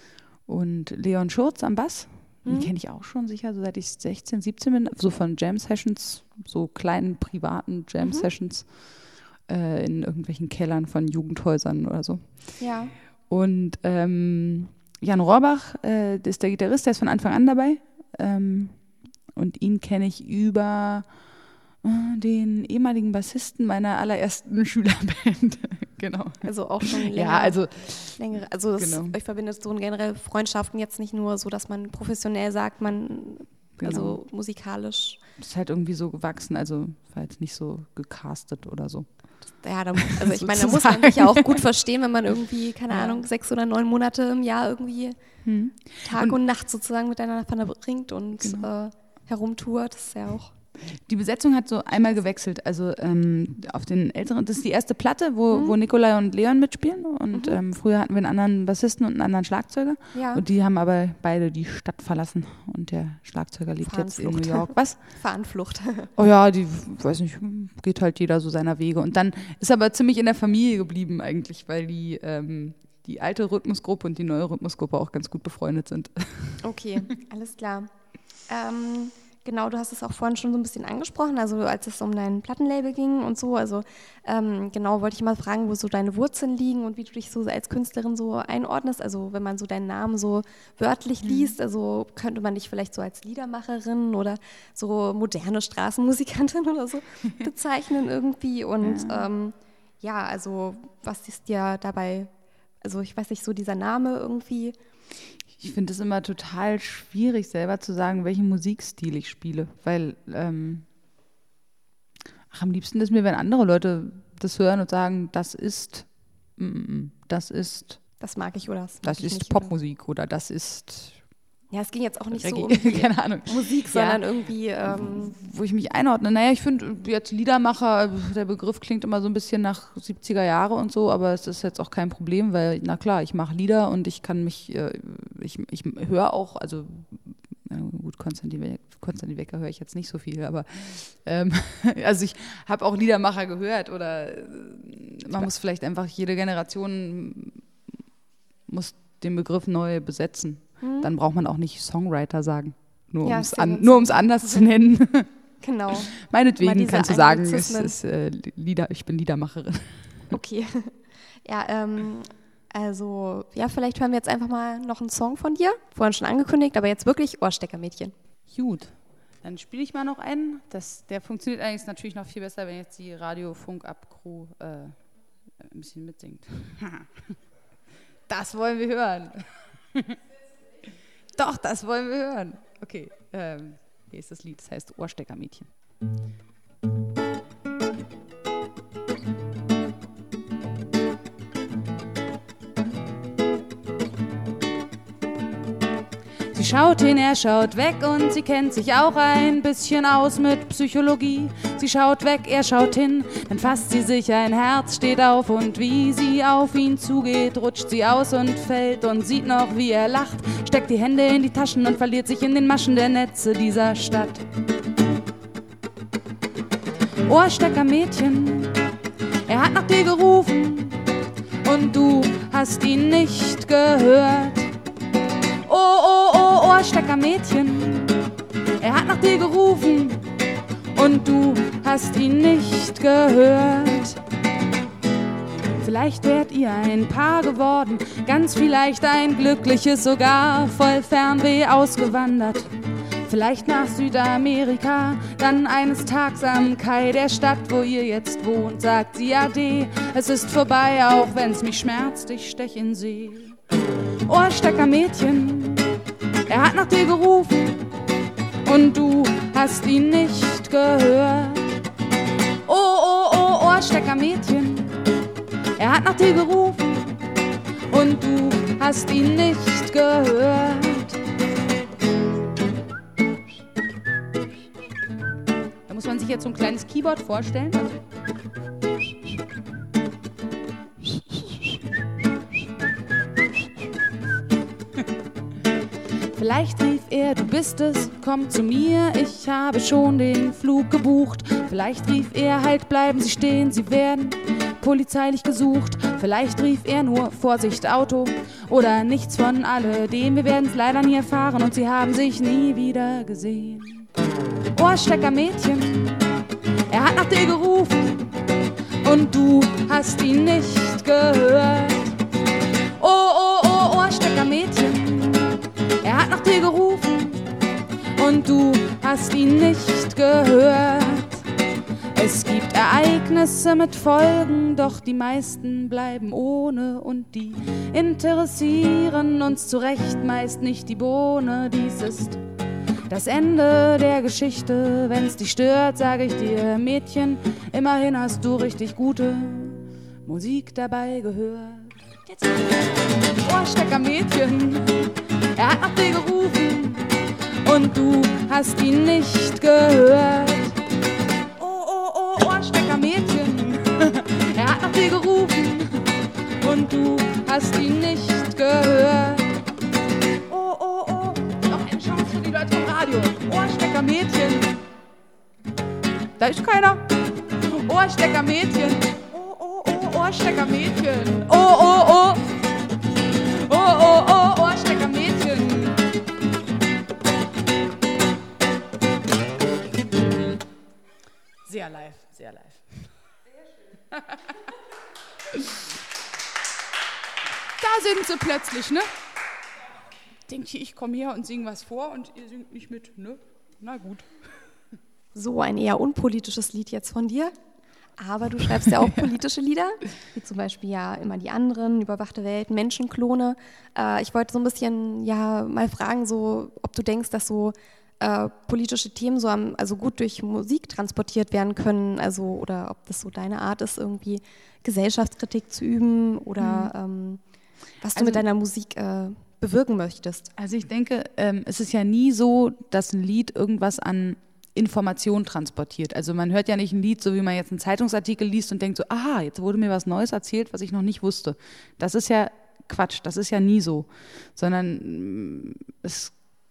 und Leon Schurz am Bass, den kenne ich auch schon sicher, so seit ich sechzehn, siebzehn bin, so von Jam-Sessions, so kleinen privaten Jam-Sessions äh, in irgendwelchen Kellern von Jugendhäusern oder so. ja. Und ähm, Jan Rohrbach, äh, das ist der Gitarrist, der ist von Anfang an dabei. Ähm, und ihn kenne ich über äh, den ehemaligen Bassisten meiner allerersten Schülerband. Genau. Also auch schon länger. Ja, also längere, also das, Genau. euch verbindet so generell Freundschaften jetzt nicht nur so, dass man professionell sagt, man, Genau. also musikalisch. es ist halt irgendwie so gewachsen, also war jetzt nicht so gecastet oder so. Ja, da, also ich meine, da muss man sich ja auch gut verstehen, wenn man irgendwie, keine Ja. Ahnung, sechs oder neun Monate im Jahr irgendwie Hm. Tag Und- und, Nacht sozusagen miteinander verbringt und Genau. äh, herumtourt. Das ist ja auch. Die Besetzung hat so einmal gewechselt. Also ähm, auf den älteren, das ist die erste Platte, wo, wo Nikolai und Leon mitspielen. Und ähm, früher hatten wir einen anderen Bassisten und einen anderen Schlagzeuger. Ja. Und die haben aber beide die Stadt verlassen. Und der Schlagzeuger lebt jetzt in New Fahnenflucht. York. Was? Fahnenflucht. Oh ja, die, weiß nicht, geht halt jeder so seiner Wege. Und dann ist aber ziemlich in der Familie geblieben eigentlich, weil die, ähm, die alte Rhythmusgruppe und die neue Rhythmusgruppe auch ganz gut befreundet sind. Okay, alles klar. Ähm, genau, du hast es auch vorhin schon so ein bisschen angesprochen, also als es um dein Plattenlabel ging und so. Also ähm, genau wollte ich mal fragen, wo so deine Wurzeln liegen und wie du dich so als Künstlerin so einordnest. Also wenn man so deinen Namen so wörtlich liest, also könnte man dich vielleicht so als Liedermacherin oder so moderne Straßenmusikantin oder so bezeichnen irgendwie. Und ja. Ähm, ja, also was ist dir dabei, also ich weiß nicht, so dieser Name irgendwie. Ich finde es immer total schwierig, selber zu sagen, welchen Musikstil ich spiele, weil ähm, ach, am liebsten ist mir, wenn andere Leute das hören und sagen, das ist, mm, das ist, das mag ich oder das, das mag ich ist nicht, Popmusik oder? oder das ist ja, es ging jetzt auch nicht Reggae. so um die Keine Ahnung. Musik, Ja. sondern irgendwie ähm, Wo ich mich einordne. Naja, ich finde jetzt Liedermacher, der Begriff klingt immer so ein bisschen nach siebziger Jahre und so, aber es ist jetzt auch kein Problem, weil, na klar, ich mache Lieder und ich kann mich, äh, ich, ich höre auch, also gut, Konstantin, We- Konstantin Wecker höre ich jetzt nicht so viel, aber ähm, also ich habe auch Liedermacher gehört oder äh, man muss vielleicht einfach, jede Generation muss den Begriff neu besetzen. Mhm. Dann braucht man auch nicht Songwriter sagen, nur Ja, um es stimmt. an, nur um's anders zu nennen. Genau. Mal Meinetwegen diese kannst du sagen, es Anglizismen. ist äh, Lieder, ich bin Liedermacherin. Okay. Ja, ähm, also, ja, vielleicht hören wir jetzt einfach mal noch einen Song von dir. Vorhin schon angekündigt, aber jetzt wirklich Ohrsteckermädchen. Gut, dann spiele ich mal noch einen. Das, der funktioniert eigentlich natürlich noch viel besser, wenn jetzt die Radio-Funk-Up-Crew äh, ein bisschen mitsingt. Das wollen wir hören. Doch, das wollen wir hören. Okay, ähm, hier ist das Lied, das heißt Ohrsteckermädchen. Sie schaut hin, er schaut weg und sie kennt sich auch ein bisschen aus mit Psychologie. Sie schaut weg, er schaut hin, dann fasst sie sich ein Herz, steht auf und wie sie auf ihn zugeht, rutscht sie aus und fällt und sieht noch, wie er lacht, steckt die Hände in die Taschen und verliert sich in den Maschen der Netze dieser Stadt. Ohrsteckermädchen, er hat nach dir gerufen und du hast ihn nicht gehört. Oh, oh, oh, Ohrsteckermädchen, er hat nach dir gerufen und du hast ihn nicht gehört. Vielleicht wärt ihr ein Paar geworden, ganz vielleicht ein glückliches, sogar voll Fernweh ausgewandert. Vielleicht nach Südamerika, dann eines Tages am Kai der Stadt, wo ihr jetzt wohnt, sagt sie Ade, es ist vorbei, auch wenn's mich schmerzt, ich stech in See. Ohrsteckermädchen, er hat nach dir gerufen und du hast ihn nicht gehört. Oh, oh, oh, Ohrsteckermädchen, er hat nach dir gerufen und du hast ihn nicht gehört. Da muss man sich jetzt so ein kleines Keyboard vorstellen. Vielleicht rief er, du bist es, komm zu mir, ich habe schon den Flug gebucht. Vielleicht rief er, halt, bleiben Sie stehen, Sie werden polizeilich gesucht. Vielleicht rief er nur, Vorsicht, Auto oder nichts von alledem. Wir werden es leider nie erfahren und Sie haben sich nie wieder gesehen. Ohrsteckermädchen, er hat nach dir gerufen und du hast ihn nicht gehört. Oh, oh, oh, Ohrsteckermädchen, er hat nach dir gerufen und du hast ihn nicht gehört. Es gibt Ereignisse mit Folgen, doch die meisten bleiben ohne und die interessieren uns zu Recht meist nicht die Bohne. Dies ist das Ende der Geschichte, wenn's dich stört, sage ich dir, Mädchen, immerhin hast du richtig gute Musik dabei gehört. Jetzt Ohrsteckermädchen, er hat nach dir gerufen und du hast ihn nicht gehört. Oh, oh, oh, Ohrsteckermädchen, er hat nach dir gerufen und du hast ihn nicht gehört. Oh, oh, oh, noch eine Chance für die Leute vom Radio. Ohrsteckermädchen, da ist keiner. Ohrsteckermädchen, oh, oh, oh, Ohrsteckermädchen, oh, oh, oh. Oh, oh, oh, Ohrsteckermädchen. Sehr live, sehr live. Sehr schön. Da sind sie plötzlich, ne? Denkt ihr, ich komme her und singe was vor und ihr singt nicht mit, ne? Na gut. So ein eher unpolitisches Lied jetzt von dir. Aber du schreibst ja auch politische Lieder, wie zum Beispiel ja immer die anderen, Überwachte Welt, Menschenklone. Äh, ich wollte so ein bisschen ja mal fragen, so, ob du denkst, dass so äh, politische Themen so am, also gut durch Musik transportiert werden können, also oder ob das so deine Art ist, irgendwie Gesellschaftskritik zu üben oder mhm. ähm, was du also, mit deiner Musik äh, bewirken möchtest. Also ich denke, ähm, es ist ja nie so, dass ein Lied irgendwas an Information transportiert. Also man hört ja nicht ein Lied, so wie man jetzt einen Zeitungsartikel liest und denkt so, aha, jetzt wurde mir was Neues erzählt, was ich noch nicht wusste. Das ist ja Quatsch, das ist ja nie so. Sondern es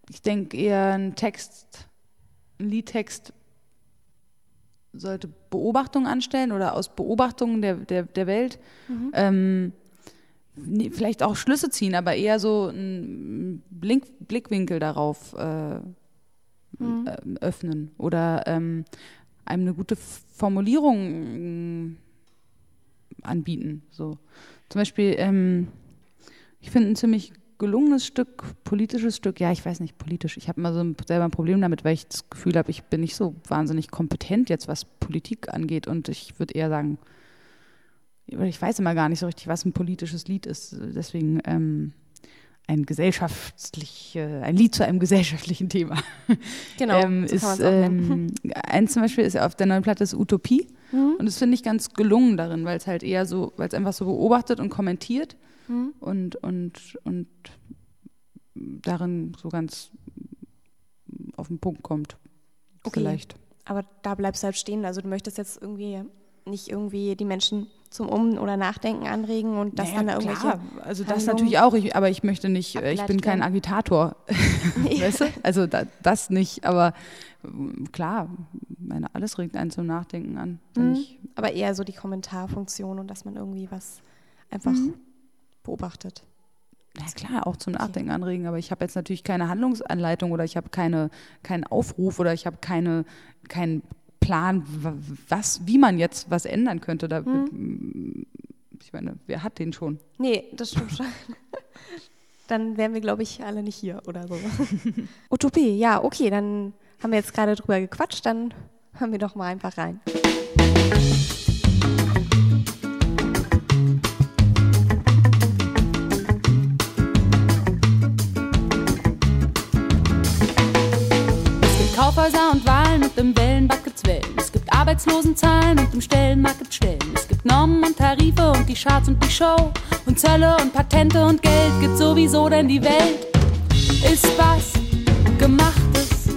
ich denke eher ein Text, ein Liedtext sollte Beobachtungen anstellen oder aus Beobachtungen der, der, der Welt mhm. ähm, nee, vielleicht auch Schlüsse ziehen, aber eher so einen Blink, Blickwinkel darauf äh, mhm. äh, öffnen oder ähm, einem eine gute Formulierung äh, anbieten. So. Zum Beispiel, ähm, ich finde ein ziemlich gelungenes Stück, politisches Stück, ja, ich weiß nicht, politisch. Ich habe immer so ein, selber ein Problem damit, weil ich das Gefühl habe, ich bin nicht so wahnsinnig kompetent jetzt, was Politik angeht. Und ich würde eher sagen, ich weiß immer gar nicht so richtig, was ein politisches Lied ist. Deswegen ähm, ein gesellschaftlich, äh, ein Lied zu einem gesellschaftlichen Thema. Genau. ähm, so ist, ähm, eins zum Beispiel ist auf der neuen Platte ist Utopie. Mhm. Und das finde ich ganz gelungen darin, weil es halt eher so, weil es einfach so beobachtet und kommentiert. Mhm. Und, und, und darin so ganz auf den Punkt kommt. Okay. Vielleicht. Aber da bleibst du halt stehen. Also du möchtest jetzt irgendwie nicht irgendwie die Menschen zum Um- oder Nachdenken anregen und das naja, dann da irgendwelche klar. Also das Handlungen natürlich auch, ich, aber ich möchte nicht, ich bin kein Agitator. Weißt du? Also da, das nicht, aber klar, meine, alles regt einen zum Nachdenken an. Wenn Mhm. ich, Aber eher so die Kommentarfunktion und dass man irgendwie was einfach Mhm. beobachtet. na klar, auch zum Nachdenken anregen, aber ich habe jetzt natürlich keine Handlungsanleitung oder ich habe keine, keinen Aufruf oder ich habe keine, keinen Plan, was, wie man jetzt was ändern könnte. Da, Mhm. Ich meine, wer hat den schon? Nee, das stimmt schon. Dann wären wir, glaube ich, alle nicht hier oder so. Utopie, ja, okay, dann haben wir jetzt gerade drüber gequatscht, dann hören wir doch mal einfach rein. Kaufhäuser und Wahlen und im Wellenbuckets Wellen. Es gibt Arbeitslosenzahlen und im Stellenmarkt Stellen. Es gibt Normen und Tarife und die Charts und die Show. Und Zölle und Patente und Geld gibt sowieso, denn die Welt ist was Gemachtes.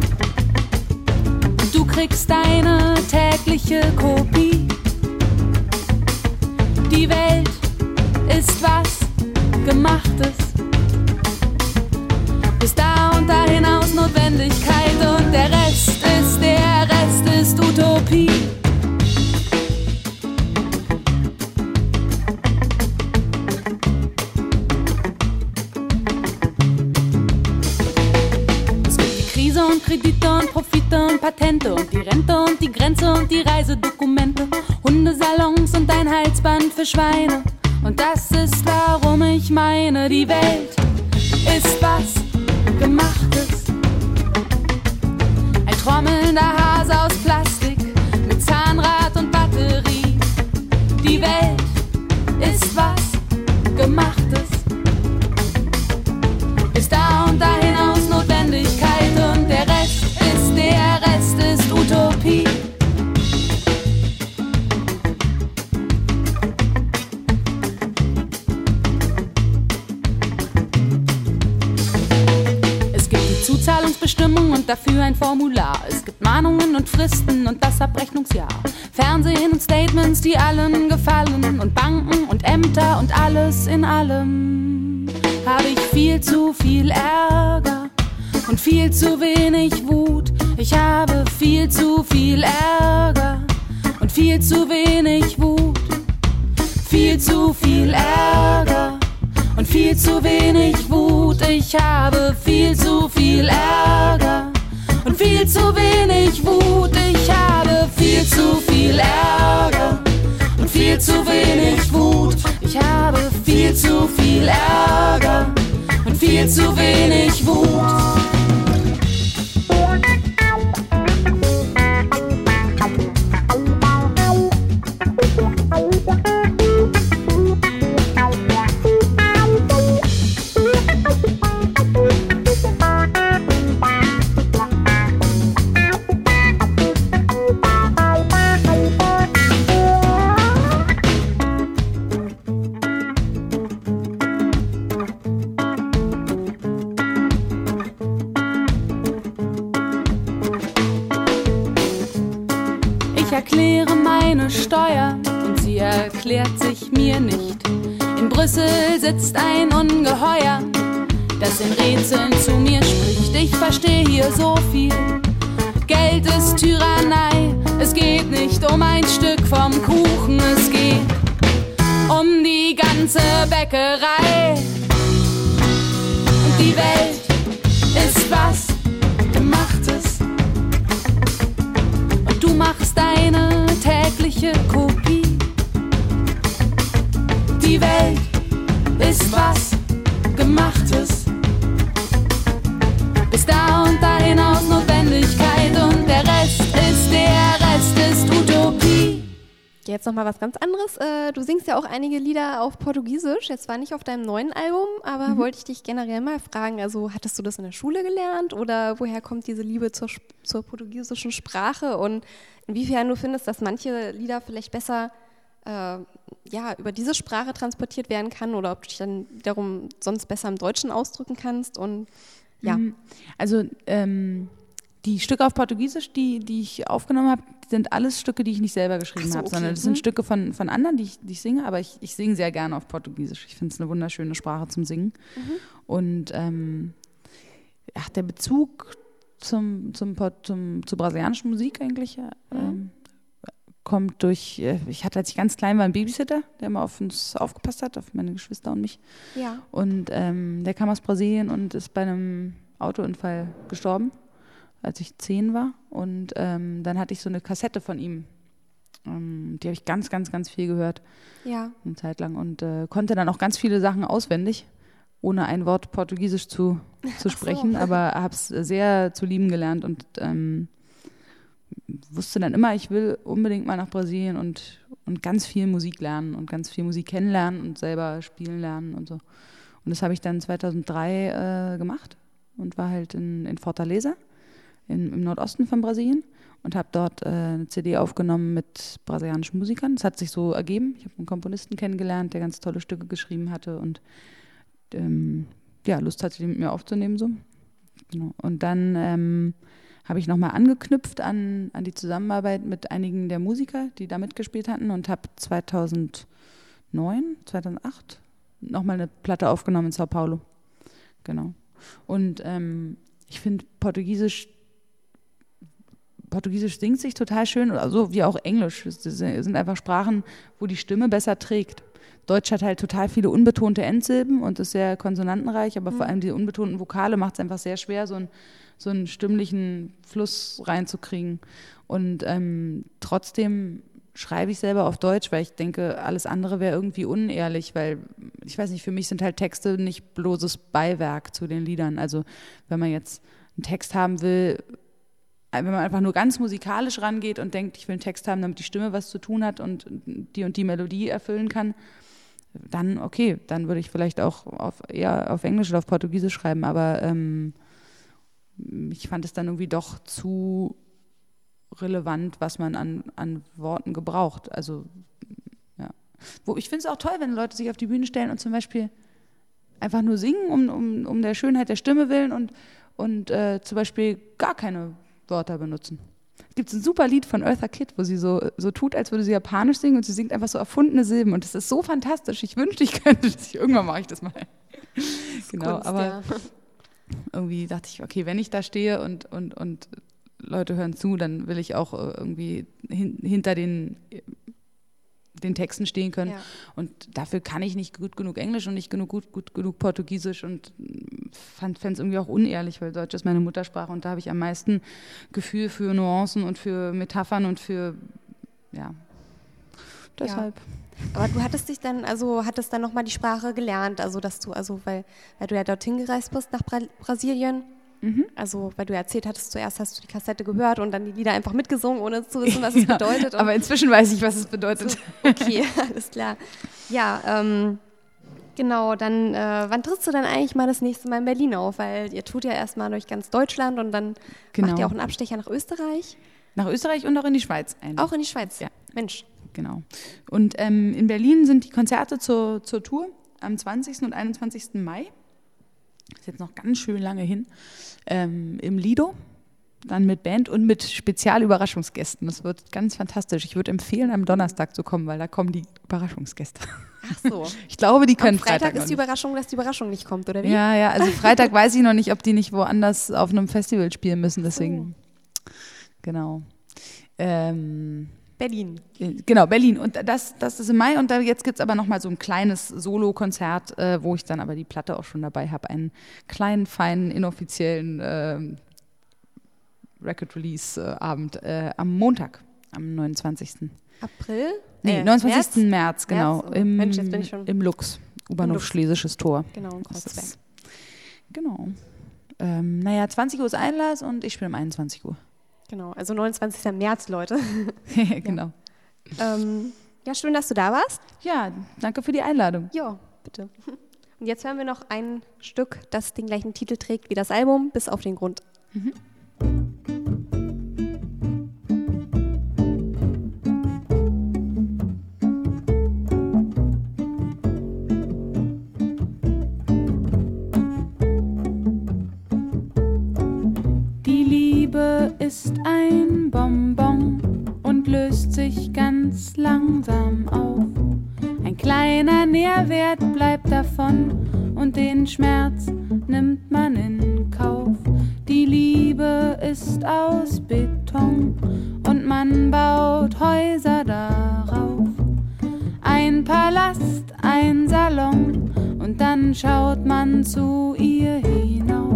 Und du kriegst deine tägliche Kopie. Die Welt ist was Gemachtes. Bis da und da hinaus Notwendigkeit und der Rest ist, der Rest ist Utopie. Es gibt die Krise und Kredite und Profite und Patente und die Rente und die Grenze und die Reisedokumente, Hundesalons und ein Halsband für Schweine. Und das ist, warum ich meine, die Welt ist was Gemachtes. Ein trommelnder Hase aus Plastik mit Zahnrad und Batterie. Die Welt ist was Gemachtes. Bis da und da hinaus Notwendigkeit und der Rest ist, der Rest ist Utopie. Zuzahlungsbestimmung und dafür ein Formular. Es gibt Mahnungen und Fristen und das Abrechnungsjahr. Fernsehen und Statements, die allen gefallen. Und Banken und Ämter und alles in allem. Habe ich viel zu viel Ärger und viel zu wenig Wut. Ich habe viel zu viel Ärger und viel zu wenig Wut. Viel zu viel Ärger und viel zu wenig Wut. Ich habe viel zu viel Ärger und viel zu wenig Wut. Ich habe viel zu viel Ärger und viel zu wenig Wut. Ich habe viel zu viel Ärger und viel zu wenig Wut. Erkläre meine Steuer und sie erklärt sich mir nicht. In Brüssel sitzt ein Ungeheuer, das in Rätseln zu mir spricht. Ich verstehe hier so viel. Geld ist Tyrannei, es geht nicht um ein Stück vom Kuchen, es geht um die ganze Bäckerei. Und die Welt ist was Gemachtes und du machst deine tägliche Kopie. Die Welt ist was Gemachtes, bis da und da hinaus Notwendigkeit und der Rest ist, der Rest ist Utopie. Jetzt nochmal was ganz anderes. Äh, Du singst ja auch einige Lieder auf Portugiesisch. Jetzt zwar nicht auf deinem neuen Album, aber Mhm. wollte ich dich generell mal fragen, also hattest du das in der Schule gelernt oder woher kommt diese Liebe zur, Sp- zur portugiesischen Sprache und inwiefern du findest, dass manche Lieder vielleicht besser äh, ja, über diese Sprache transportiert werden kann oder ob du dich dann darum sonst besser im Deutschen ausdrücken kannst und ja. Mhm. Also ähm, die Stücke auf Portugiesisch, die, die ich aufgenommen habe, sind alles Stücke, die ich nicht selber geschrieben Ach so, habe, okay. sondern das Mhm. sind Stücke von, von anderen, die ich, die ich singe, aber ich, ich singe sehr gerne auf Portugiesisch. Ich finde es eine wunderschöne Sprache zum Singen. Und ähm, ja, der Bezug zum, zum, Port- zum, zur brasilianischen Musik eigentlich ähm, kommt durch, äh, ich hatte, als ich ganz klein war, einen Babysitter, der mal auf uns aufgepasst hat, auf meine Geschwister und mich. Ja. Und ähm, der kam aus Brasilien und ist bei einem Autounfall gestorben, als ich zehn war. Und ähm, dann hatte ich so eine Kassette von ihm. Ähm, die habe ich ganz, ganz, ganz viel gehört, Ja. eine Zeit lang. Und äh, konnte dann auch ganz viele Sachen auswendig, ohne ein Wort Portugiesisch zu, zu sprechen. Aber habe es sehr zu lieben gelernt und ähm, wusste dann immer, ich will unbedingt mal nach Brasilien und, und ganz viel Musik lernen und ganz viel Musik kennenlernen und selber spielen lernen und so. Und das habe ich dann zweitausenddrei äh, gemacht und war halt in, in Fortaleza, in, im Nordosten von Brasilien und habe dort äh, eine C D aufgenommen mit brasilianischen Musikern. Es hat sich so ergeben. Ich habe einen Komponisten kennengelernt, der ganz tolle Stücke geschrieben hatte und ähm, ja, Lust hatte, die mit mir aufzunehmen. So. Genau. Und dann ähm, habe ich nochmal angeknüpft an, an die Zusammenarbeit mit einigen der Musiker, die da mitgespielt hatten und habe zweitausendneun, zweitausendacht nochmal eine Platte aufgenommen in Sao Paulo. Genau. Und ähm, ich finde Portugiesisch, Portugiesisch singt sich total schön, also wie auch Englisch. Es sind einfach Sprachen, wo die Stimme besser trägt. Deutsch hat halt total viele unbetonte Endsilben und ist sehr konsonantenreich, aber mhm. vor allem die unbetonten Vokale macht es einfach sehr schwer, so, ein, so einen stimmlichen Fluss reinzukriegen. Und ähm, trotzdem schreibe ich selber auf Deutsch, weil ich denke, alles andere wäre irgendwie unehrlich, weil, ich weiß nicht, für mich sind halt Texte nicht bloßes Beiwerk zu den Liedern. Also wenn man jetzt einen Text haben will, wenn man einfach nur ganz musikalisch rangeht und denkt, ich will einen Text haben, damit die Stimme was zu tun hat und die und die Melodie erfüllen kann, dann okay, dann würde ich vielleicht auch auf, eher auf Englisch oder auf Portugiesisch schreiben, aber ähm, ich fand es dann irgendwie doch zu relevant, was man an, an Worten gebraucht. Also, ja. Wo, ich finde es auch toll, wenn Leute sich auf die Bühne stellen und zum Beispiel einfach nur singen, um, um, um der Schönheit der Stimme willen und, und äh, zum Beispiel gar keine Wörter benutzen. Es gibt ein super Lied von Eartha Kitt, wo sie so, so tut, als würde sie Japanisch singen und sie singt einfach so erfundene Silben und das ist so fantastisch. Ich wünschte, ich könnte das. Irgendwann mache ich das mal. Das genau, Kunst, aber ja. Irgendwie dachte ich, okay, wenn ich da stehe und, und, und Leute hören zu, dann will ich auch irgendwie hin, hinter den, den Texten stehen können. Ja. Und dafür kann ich nicht gut genug Englisch und nicht genug, gut, gut genug Portugiesisch und fand es irgendwie auch unehrlich, weil Deutsch ist meine Muttersprache und da habe ich am meisten Gefühl für Nuancen und für Metaphern und für, ja, deshalb. Ja. Aber du hattest dich dann, also hattest dann nochmal die Sprache gelernt, also dass du, also weil, weil du ja dorthin gereist bist nach Bra- Brasilien, mhm. also weil du ja erzählt hattest, zuerst hast du die Kassette gehört und dann die Lieder einfach mitgesungen, ohne zu wissen, was es ja, bedeutet. Aber inzwischen weiß ich, was es bedeutet. So, okay, alles klar. Ja, ähm, genau, dann, äh, wann trittst du dann eigentlich mal das nächste Mal in Berlin auf? Weil ihr tut ja erstmal durch ganz Deutschland und dann genau. macht ihr auch einen Abstecher nach Österreich. Nach Österreich und auch in die Schweiz. Eigentlich. Auch in die Schweiz? Ja. Mensch. Genau. Und ähm, in Berlin sind die Konzerte zur, zur Tour am zwanzigsten und einundzwanzigsten Mai. Das ist jetzt noch ganz schön lange hin. Ähm, Im Lido. Dann mit Band und mit Spezialüberraschungsgästen. Das wird ganz fantastisch. Ich würde empfehlen, am Donnerstag zu kommen, weil da kommen die Überraschungsgäste. Ach so. Ich glaube, die können Am Freitag, Freitag ist die noch Überraschung, dass die Überraschung nicht kommt, oder wie? nicht. Ja, ja, also Freitag weiß ich noch nicht, ob die nicht woanders auf einem Festival spielen müssen, deswegen. Genau. Ähm, Berlin. Genau, Berlin. Und das, das ist im Mai. Und da, jetzt gibt es aber nochmal so ein kleines Solo-Konzert, äh, wo ich dann aber die Platte auch schon dabei habe. Einen kleinen, feinen, inoffiziellen äh, Record-Release-Abend äh, am Montag, am neunundzwanzigsten April? Nee, Äh, neunundzwanzigsten März, genau. März? Oh, Im, Mensch, jetzt bin ich schon- Im Lux, U-Bahnhof Lux. Schlesisches Tor. Genau, in Das Kreuzberg. ist- Genau. Ähm, naja, zwanzig Uhr ist Einlass und ich spiele um einundzwanzig Uhr. Genau, also neunundzwanzigsten März, Leute. Genau. ähm, ja, schön, dass du da warst. Ja, danke für die Einladung. Ja, bitte. Und jetzt hören wir noch ein Stück, das den gleichen Titel trägt wie das Album, bis auf den Grund. Die Liebe ist ein Bonbon und löst sich ganz langsam auf. Ein kleiner Nährwert bleibt davon und den Schmerz nimmt man in Kauf. Die Liebe ist aus Beton und man baut Häuser darauf. Ein Palast, ein Salon und dann schaut man zu ihr hinauf.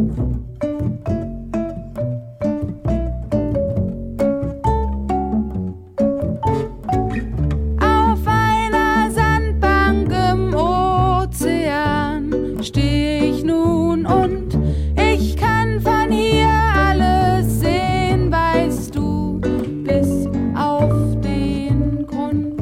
Auf einer Sandbank im Ozean steh ich nun und ich kann von hier alles sehen, weißt du, bis auf den Grund.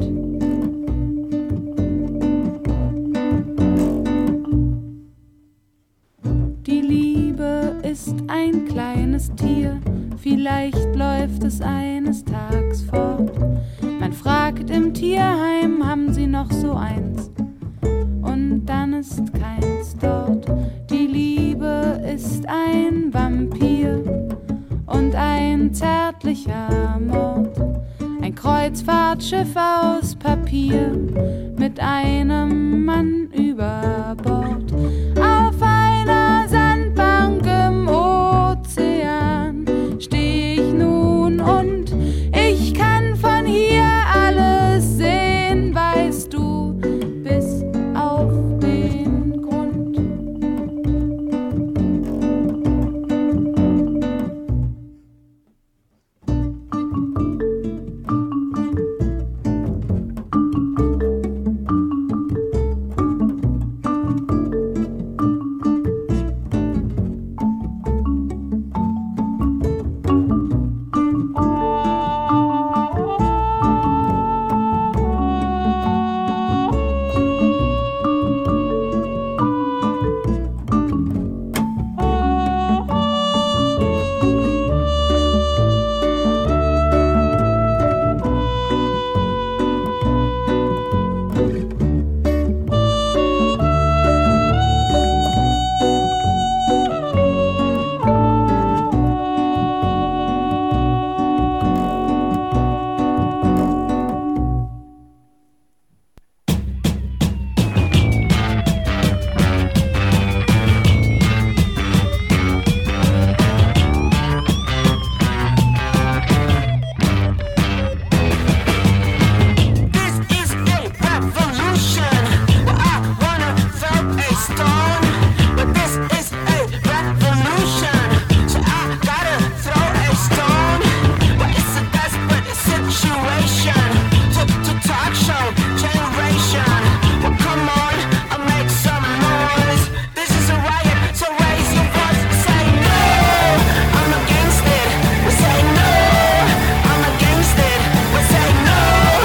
Die Liebe ist ein kleines Tier, vielleicht läuft es eines Tages fort. Man fragt im Tierheim, haben sie noch so eins? Und dann ist keins dort. Die Liebe ist ein Vampir und ein zärtlicher Mord. Ein Kreuzfahrtschiff aus Papier mit einem Mann über Bord. Auf einer Sandbank im Ozean steh ich nun und ich kann von hier alles sehen, weißt du, bis auf den Grund.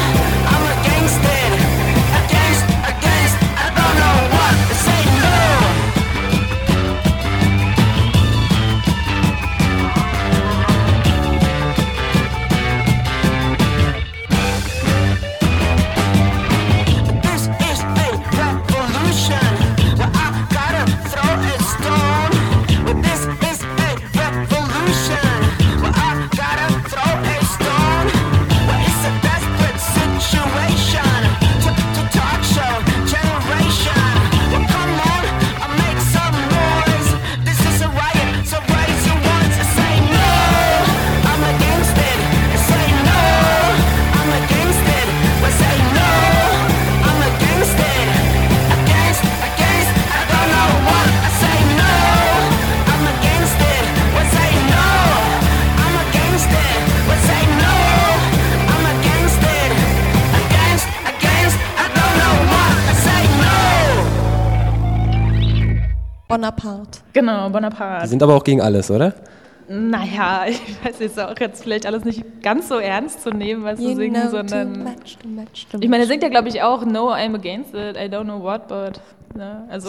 Against, against, I don't know what to say no. Bonaparte. Genau, Die Bonaparte. sind aber auch gegen alles, oder? Naja, ich weiß jetzt auch jetzt vielleicht alles nicht ganz so ernst zu nehmen, was sie You singen, know sondern... too much, too much, too Ich meine, er much. singt ja, glaube ich, auch No, I'm against it, I don't know what, but... Ne? Also,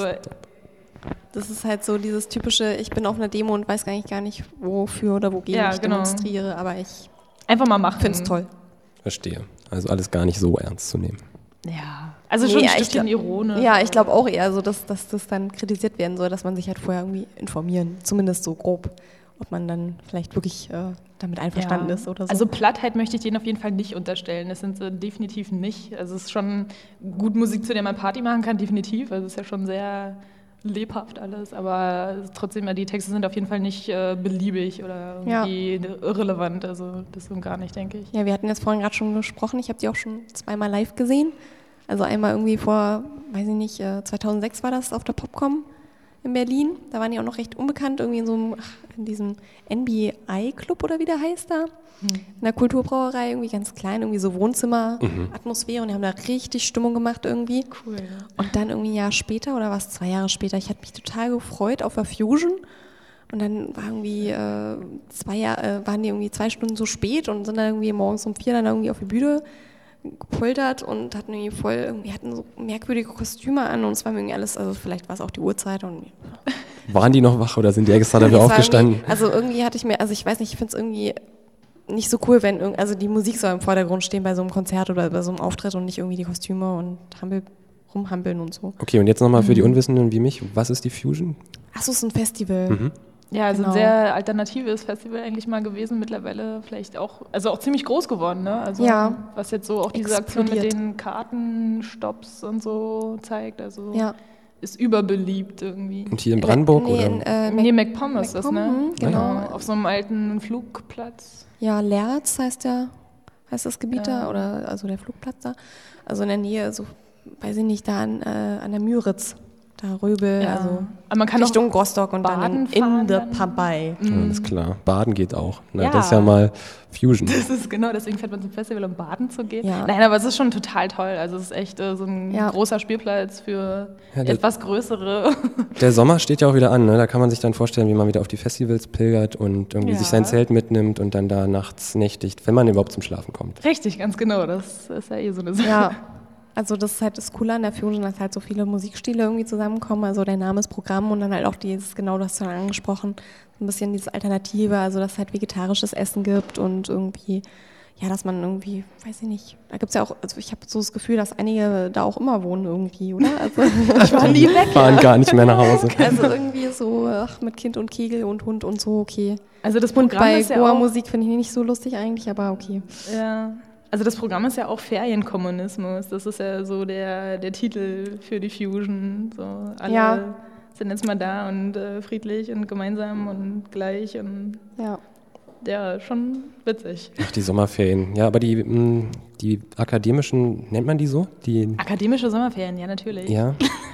Das ist halt so dieses typische, ich bin auf einer Demo und weiß gar nicht, gar nicht wofür oder wogegen Ja, ich genau. demonstriere, aber ich einfach mal machen. finde es toll. Verstehe. Also alles gar nicht so ernst zu nehmen. Ja, also Nee, schon ja, ein ich Stückchen glaub- ironisch. Ja, ich glaube auch eher so, dass, dass das dann kritisiert werden soll, dass man sich halt vorher irgendwie informieren, zumindest so grob, ob man dann vielleicht wirklich äh, damit einverstanden Ja. ist oder so. Also Plattheit möchte ich denen auf jeden Fall nicht unterstellen. Das sind sie definitiv nicht. Also es ist schon gut Musik, zu der man Party machen kann, definitiv. Also es ist ja schon sehr lebhaft alles, aber trotzdem, die Texte sind auf jeden Fall nicht äh, beliebig oder irgendwie irrelevant. Also das so gar nicht, denke ich. Ja, wir hatten jetzt vorhin gerade schon gesprochen, ich habe die auch schon zweimal live gesehen. Also einmal irgendwie vor, weiß ich nicht, äh, zweitausendsechs war das auf der Popcom in Berlin. Da waren die auch noch recht unbekannt, irgendwie in so einem, ach, in diesem N B I-Club oder wie der heißt da. In der Kulturbrauerei, irgendwie ganz klein, irgendwie so Wohnzimmer-Atmosphäre und die haben da richtig Stimmung gemacht irgendwie. Cool. Und dann irgendwie ein Jahr später oder was, zwei Jahre später, ich hatte mich total gefreut auf der Fusion. Und dann war irgendwie äh, zwei Jahr, äh, waren die irgendwie zwei Stunden so spät und sind dann irgendwie morgens um vier dann irgendwie auf die Bühne gepoltert und hatten irgendwie voll, irgendwie hatten so merkwürdige Kostüme an und es war mir irgendwie alles, also vielleicht war es auch die Uhrzeit und Waren die noch wach oder sind die extra dafür es war aufgestanden? irgendwie- Also irgendwie hatte ich mir, also ich weiß nicht, ich finde es irgendwie nicht so cool, wenn irgend, also die Musik soll im Vordergrund stehen bei so einem Konzert oder bei so einem Auftritt und nicht irgendwie die Kostüme und Hampel, rumhampeln und so. Okay, und jetzt nochmal für die Unwissenden wie mich, was ist die Fusion? Achso, es ist ein Festival. Mhm. Ja, also Genau. ein sehr alternatives Festival eigentlich mal gewesen, mittlerweile vielleicht auch, also auch ziemlich groß geworden, ne? Also Ja. was jetzt so auch diese Aktion mit Explodiert. den Kartenstopps und so zeigt, also Ja. ist überbeliebt irgendwie. Und hier in Brandenburg nee, oder? in, äh, Nee, Mac- MacPom ist das, ne? MacPom, genau. Auf so einem alten Flugplatz. Ja, Lerz heißt der, heißt das Gebiet Ja. da, oder also der Flugplatz da. Also in der Nähe, so, weiß ich nicht, da an, äh, an der Müritz, da Röbel, Ja. also Aber man kann Richtung Rostock und dann Baden in, fahren in der dann. Pampai. Ja, alles klar. Baden geht auch. Na, Ja. Das ist ja mal Fusion. Das ist genau, deswegen fährt man zum Festival, um baden zu gehen. Ja. Nein, aber es ist schon total toll. Also es ist echt äh, so ein Ja. großer Spielplatz für Ja, der- etwas größere. Der Sommer steht ja auch wieder an, ne? Da kann man sich dann vorstellen, wie man wieder auf die Festivals pilgert und irgendwie Ja. sich sein Zelt mitnimmt und dann da nachts nächtigt, wenn man überhaupt zum Schlafen kommt. Richtig, ganz genau. Das ist ja eh so eine Sache. Ja, also das ist halt das Coole an der Fusion, dass halt so viele Musikstile irgendwie zusammenkommen. Also der Name ist Programm und dann halt auch dieses, genau das hast du dann angesprochen, so ein bisschen dieses Alternative, also dass es halt vegetarisches Essen gibt und irgendwie, ja, dass man irgendwie, weiß ich nicht, da gibt es ja auch, also ich habe so das Gefühl, dass einige da auch immer wohnen irgendwie, oder? Also, ich war nie weg. Fahren gar nicht mehr nach Hause. Also irgendwie so, ach, mit Kind und Kegel und Hund und so, okay. Also das Und Programm bei ist ja auch, Goa-Musik finde ich nicht so lustig eigentlich, aber okay. ja, also das Programm ist ja auch Ferienkommunismus. Das ist ja so der, der Titel für die Fusion. So alle Ja. sind jetzt mal da und äh, friedlich und gemeinsam und gleich und Ja. ja, schon witzig. Ach, die Sommerferien. Ja, aber die, mh, die akademischen, nennt man die so? Die, Akademische Sommerferien, ja natürlich. ja.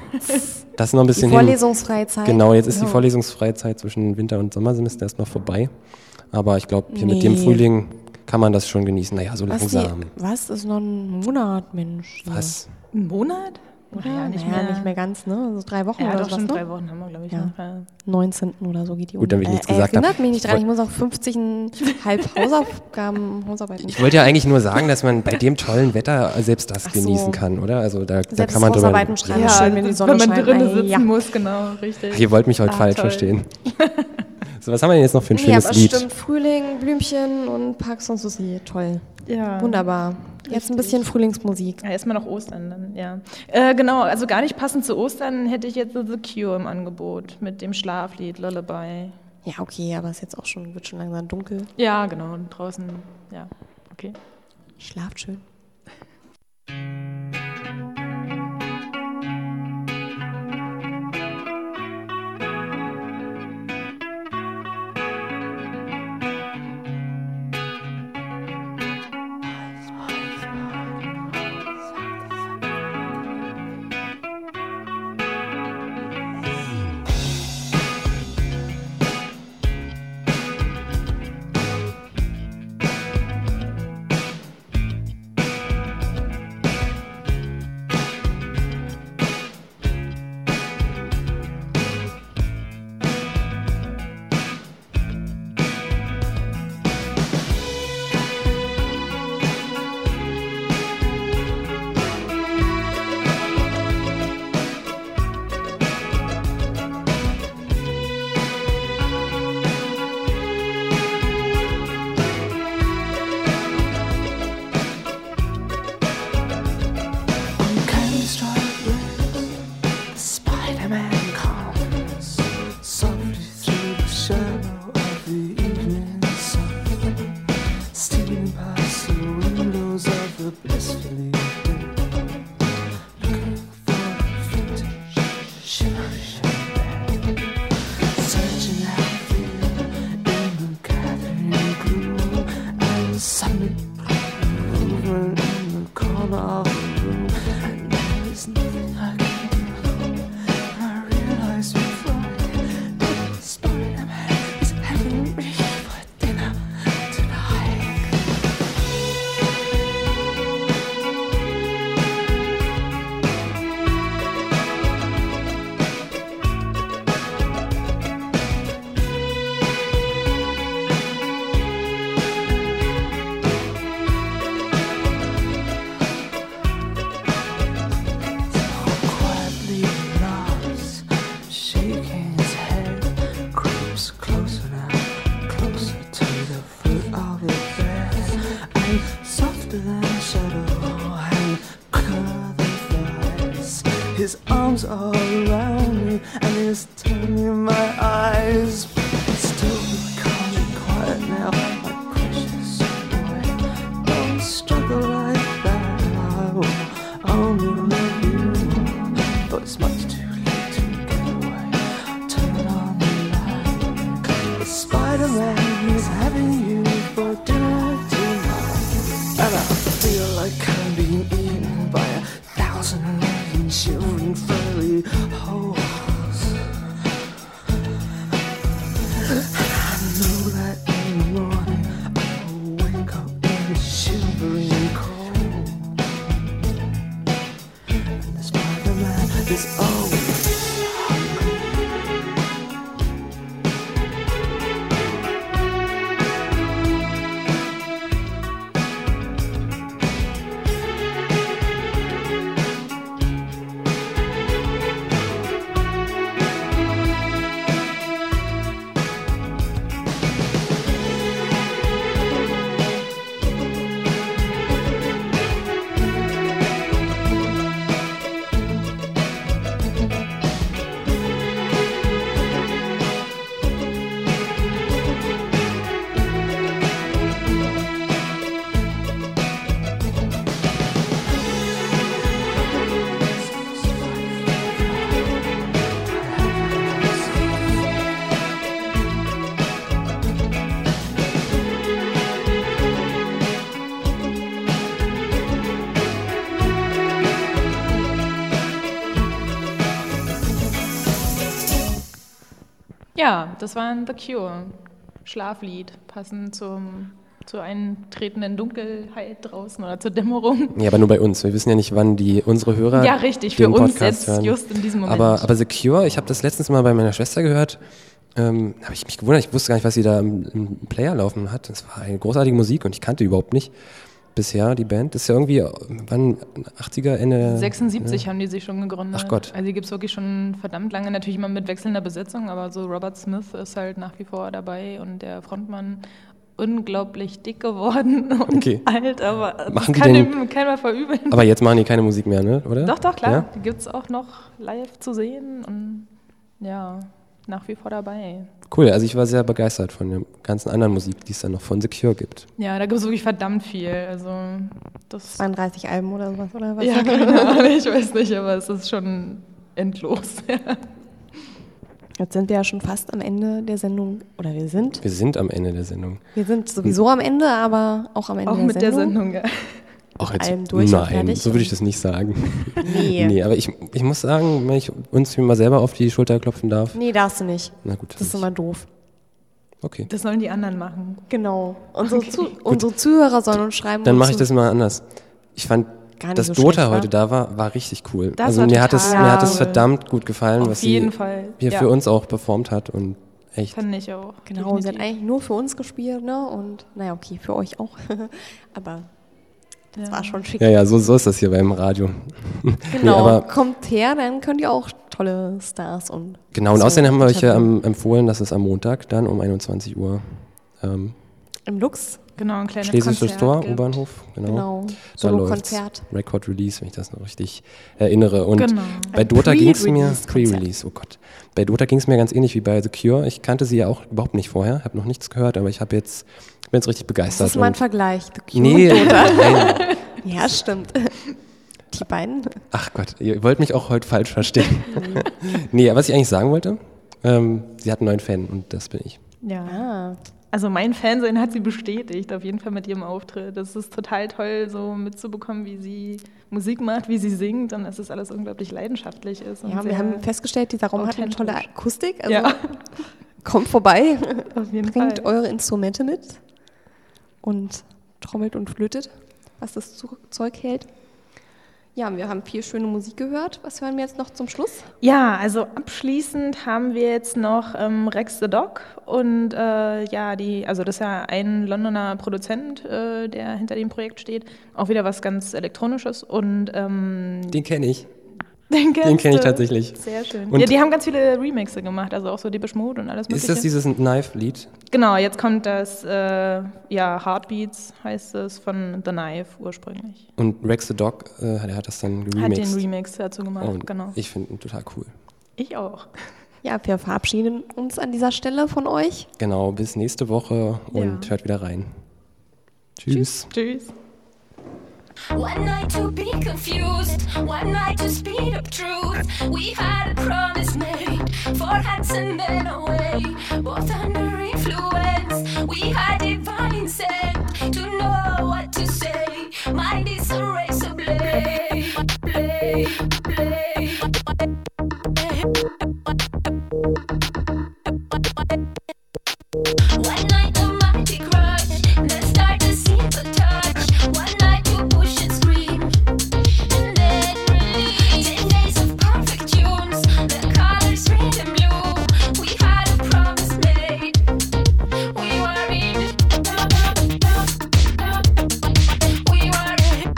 Das ist noch ein Die bisschen hin. vorlesungsfreie Zeit. Genau, jetzt ist die Ja. vorlesungsfreie Zeit zwischen Winter- und Sommersemester erst noch vorbei. Aber ich glaube, hier mit dem Nee. Frühling kann man das schon genießen. Naja, so Was, die, langsam. was ist noch ein Monat, Mensch? Was? Ein Monat? Oder Ja, ja, nicht, naja, mehr. nicht mehr ganz, ne? Also drei Wochen Ja, oder doch sowas, schon ne? drei Wochen haben wir, glaube ich. Ja. noch. Ja. neunzehnten oder so geht die Gut, damit ich nichts äh, gesagt erinnert hab. mich nicht Ich dran, woll- ich muss auch fünfzig halb Hausaufgaben, Hausarbeiten. Ich wollte ja eigentlich nur sagen, dass man bei dem tollen Wetter selbst das Ach so. genießen kann, oder? Also da, da Selbst kann man drüber. Hausarbeiten schreiben, Ja, schön, wenn die Sonne wenn man scheint. drinnen Ei, sitzen ja. muss, genau, richtig. Ach, ihr wollt mich heute Ah, falsch toll. verstehen. So, was haben wir denn jetzt noch für ein Nee, schönes aber Lied? stimmt, Frühling, Blümchen und Parks und Susi, toll. Ja. Wunderbar. Jetzt ein bisschen Frühlingsmusik. Ja, erstmal noch Ostern dann, ja. Äh, genau, also gar nicht passend zu Ostern hätte ich jetzt The Cure im Angebot mit dem Schlaflied Lullaby. Ja, okay, aber es ist jetzt auch schon, wird schon langsam dunkel. Ja, genau, draußen, ja, okay. Schlaft schön. Thank shaking his head, creeps closer now, closer to the foot of your bed, and softer than a shadow, and quicker than flies. His arms are around me, and he's turning my eyes. Still, calm and quiet now, my precious boy. Don't struggle like that. I will only love you more, but it's much too late to get away. Turn on the light. The Spider-Man is having you for dinner tonight, and I feel like I'm being eaten by a thousand million shivering furry holes. I know that in the morning I'll wake up in the shivering cold, and the Spider-Man is always hungry. Ja, das war The Cure. Schlaflied, passend zum, zur eintretenden Dunkelheit draußen oder zur Dämmerung. Ja, aber nur bei uns. Wir wissen ja nicht, wann die unsere Hörer Ja, richtig, den für uns Podcast jetzt hören. just in diesem Moment. Aber, aber The Cure, ich habe das letztens mal bei meiner Schwester gehört, ähm, habe ich mich gewundert, ich wusste gar nicht, was sie da im, im Player laufen hat. Das war eine großartige Musik und ich kannte die überhaupt nicht bisher, die Band. Das ist ja irgendwie, wann, achtziger, Ende... sechsundsiebzig ja. haben die sich schon gegründet. Ach Gott. Also die gibt es wirklich schon verdammt lange, natürlich immer mit wechselnder Besetzung, aber so Robert Smith ist halt nach wie vor dabei und der Frontmann unglaublich dick geworden und Okay. alt, aber das Machen die kann denn- ihm keiner verübeln. Aber jetzt machen die keine Musik mehr, ne? Oder? Doch, doch, klar. Ja? Die gibt es auch noch live zu sehen und ja, nach wie vor dabei. Cool, also ich war sehr begeistert von der ganzen anderen Musik, die es dann noch von The Cure gibt. Ja, da gibt es wirklich verdammt viel. Also das zweiunddreißig Alben oder sowas, oder was? ja, keine Ahnung, ich weiß nicht, aber es ist schon endlos. Jetzt sind wir ja schon fast am Ende der Sendung. Oder wir sind. Wir sind am Ende der Sendung. Wir sind sowieso am Ende, aber auch am Ende Auch der mit der Sendung. Sendung, ja. Auch jetzt, allem durch und nein, fertig. so würde ich das nicht sagen. Nee. nee, aber ich, ich muss sagen, wenn ich uns mal selber auf die Schulter klopfen darf. Nee, darfst du nicht. Na gut. Das ist immer doof. Okay. Das sollen die anderen machen. Genau. Unsere, Zu unsere Zuhörer sollen uns schreiben. Dann uns mache ich zu- das mal anders. Ich fand, Gar nicht dass so Dota schlecht, wa? heute da war, war richtig cool. Das also war mir hat, es, total mir hat es cool. verdammt gut gefallen, Auf was jeden sie Fall, hier ja. für uns auch performt hat und echt. Fand ich auch. Genau, sie hat definitiv. eigentlich nur für uns gespielt, ne? Und naja, okay, für euch auch. Aber das Ja. war schon schick. Ja, ja, so, so ist das hier beim Radio. Genau, Nee, aber, kommt her, dann könnt ihr auch tolle Stars und genau, und so außerdem haben wir euch ja interviewen. ähm, empfohlen, dass es am Montag dann um einundzwanzig Uhr ähm, Im Lux, Genau, ein kleines Schlesisches Konzert Tor, gibt. U-Bahnhof, genau. genau, Da läuft's. Solo-Konzert. Record Release, wenn ich das noch richtig erinnere. Und Genau. bei Ein Dota ging es mir, Pre-Release-Konzert. Pre-Release, oh Gott. Bei Dota ging es mir ganz ähnlich wie bei The Cure. Ich kannte sie ja auch überhaupt nicht vorher, habe noch nichts gehört, aber ich habe jetzt, bin jetzt richtig Das begeistert. ist mein und- Vergleich. The Cure Nee, und Dota. nein. Ja, stimmt. Die beiden. Ach Gott, ihr wollt mich auch heute falsch verstehen. Nee, aber was ich eigentlich sagen wollte, ähm, sie hat einen neuen Fan und das bin ich. Ja. Ah, Also mein Fansein hat sie bestätigt, auf jeden Fall mit ihrem Auftritt. Das ist total toll, so mitzubekommen, wie sie Musik macht, wie sie singt und dass es alles unglaublich leidenschaftlich ist. Und ja, wir sehr haben festgestellt, dieser Raum hat eine tolle authentisch. Akustik. Also Ja. kommt vorbei, Auf jeden bringt Fall. eure Instrumente mit und trommelt und flötet, was das Zu- Zeug hält. Ja, wir haben viel schöne Musik gehört. Was hören wir jetzt noch zum Schluss? Ja, also abschließend haben wir jetzt noch ähm, Rex the Dog und äh, ja, die, also das ist ja ein Londoner Produzent, äh, der hinter dem Projekt steht. Auch wieder was ganz Elektronisches und ähm, Den kenne ich. Den kennst Den kenne ich du? tatsächlich. Sehr schön. Und ja, die haben ganz viele Remixe gemacht, also auch so Depeche Mode und alles mögliche. ist das dieses Knife-Lied? Genau, jetzt kommt das, äh, ja, Heartbeats heißt es, von The Knife ursprünglich. Und Rex the Dog, äh, der hat das dann Hat geremixed. den Remix dazu gemacht, Und genau. ich finde ihn total cool. Ich auch. Ja, wir verabschieden uns an dieser Stelle von euch. Genau, bis nächste Woche und Ja. hört wieder rein. Tschüss. Tschüss. One night to be confused, one night to speed up truth. We had a promise made, four hands and then away. Both under influence, we had divine scent to know what to say. Mind is a razor blade, blade, blade. One night the mighty crush, then start to see the touch. One night you push and scream, and then rain. Ten days of perfect tunes, the colors red and blue. We had a promise made. We were in. We were in.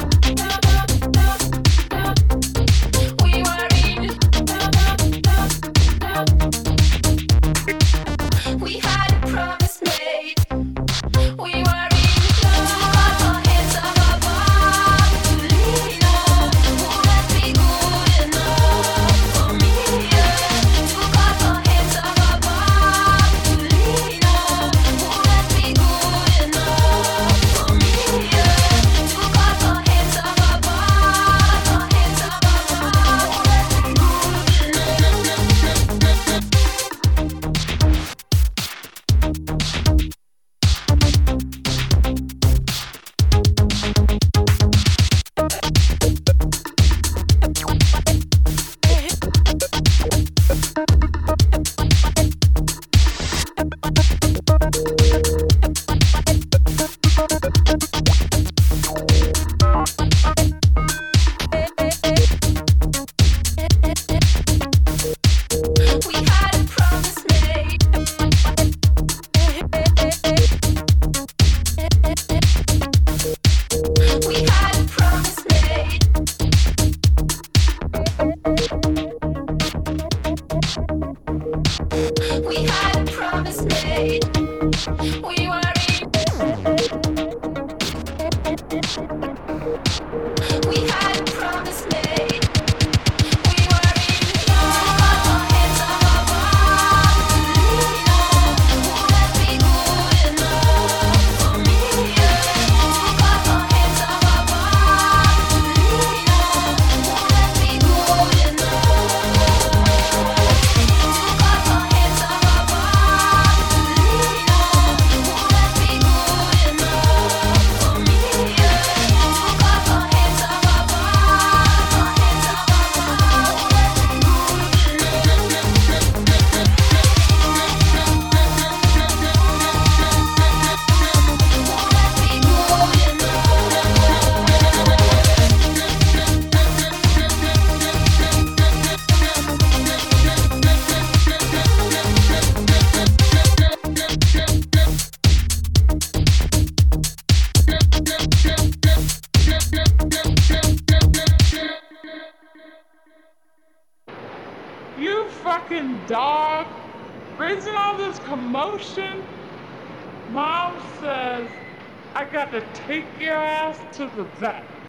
We were in. We had a promise made. We were in love. Our hands up above to lean on. Would that be good enough for me? Took off our hands up above to lean on. Would that be good enough for me? Took off our hands up above. Our hands up above. Would that be good enough? We had a promise made. We had a promise made. We had a promise made. We were in. We had a promise made. We were in love. Our hands up above to lean on. Would that be good enough for me? Took off our hands up above to lean on. Would that be good enough? Took off our hands up above to lean on. Would that be good enough for me? Took off our hands up above. Our hands up above. Would that be You fucking dog! Raising all this commotion? Mom says I got to take your ass to the vet.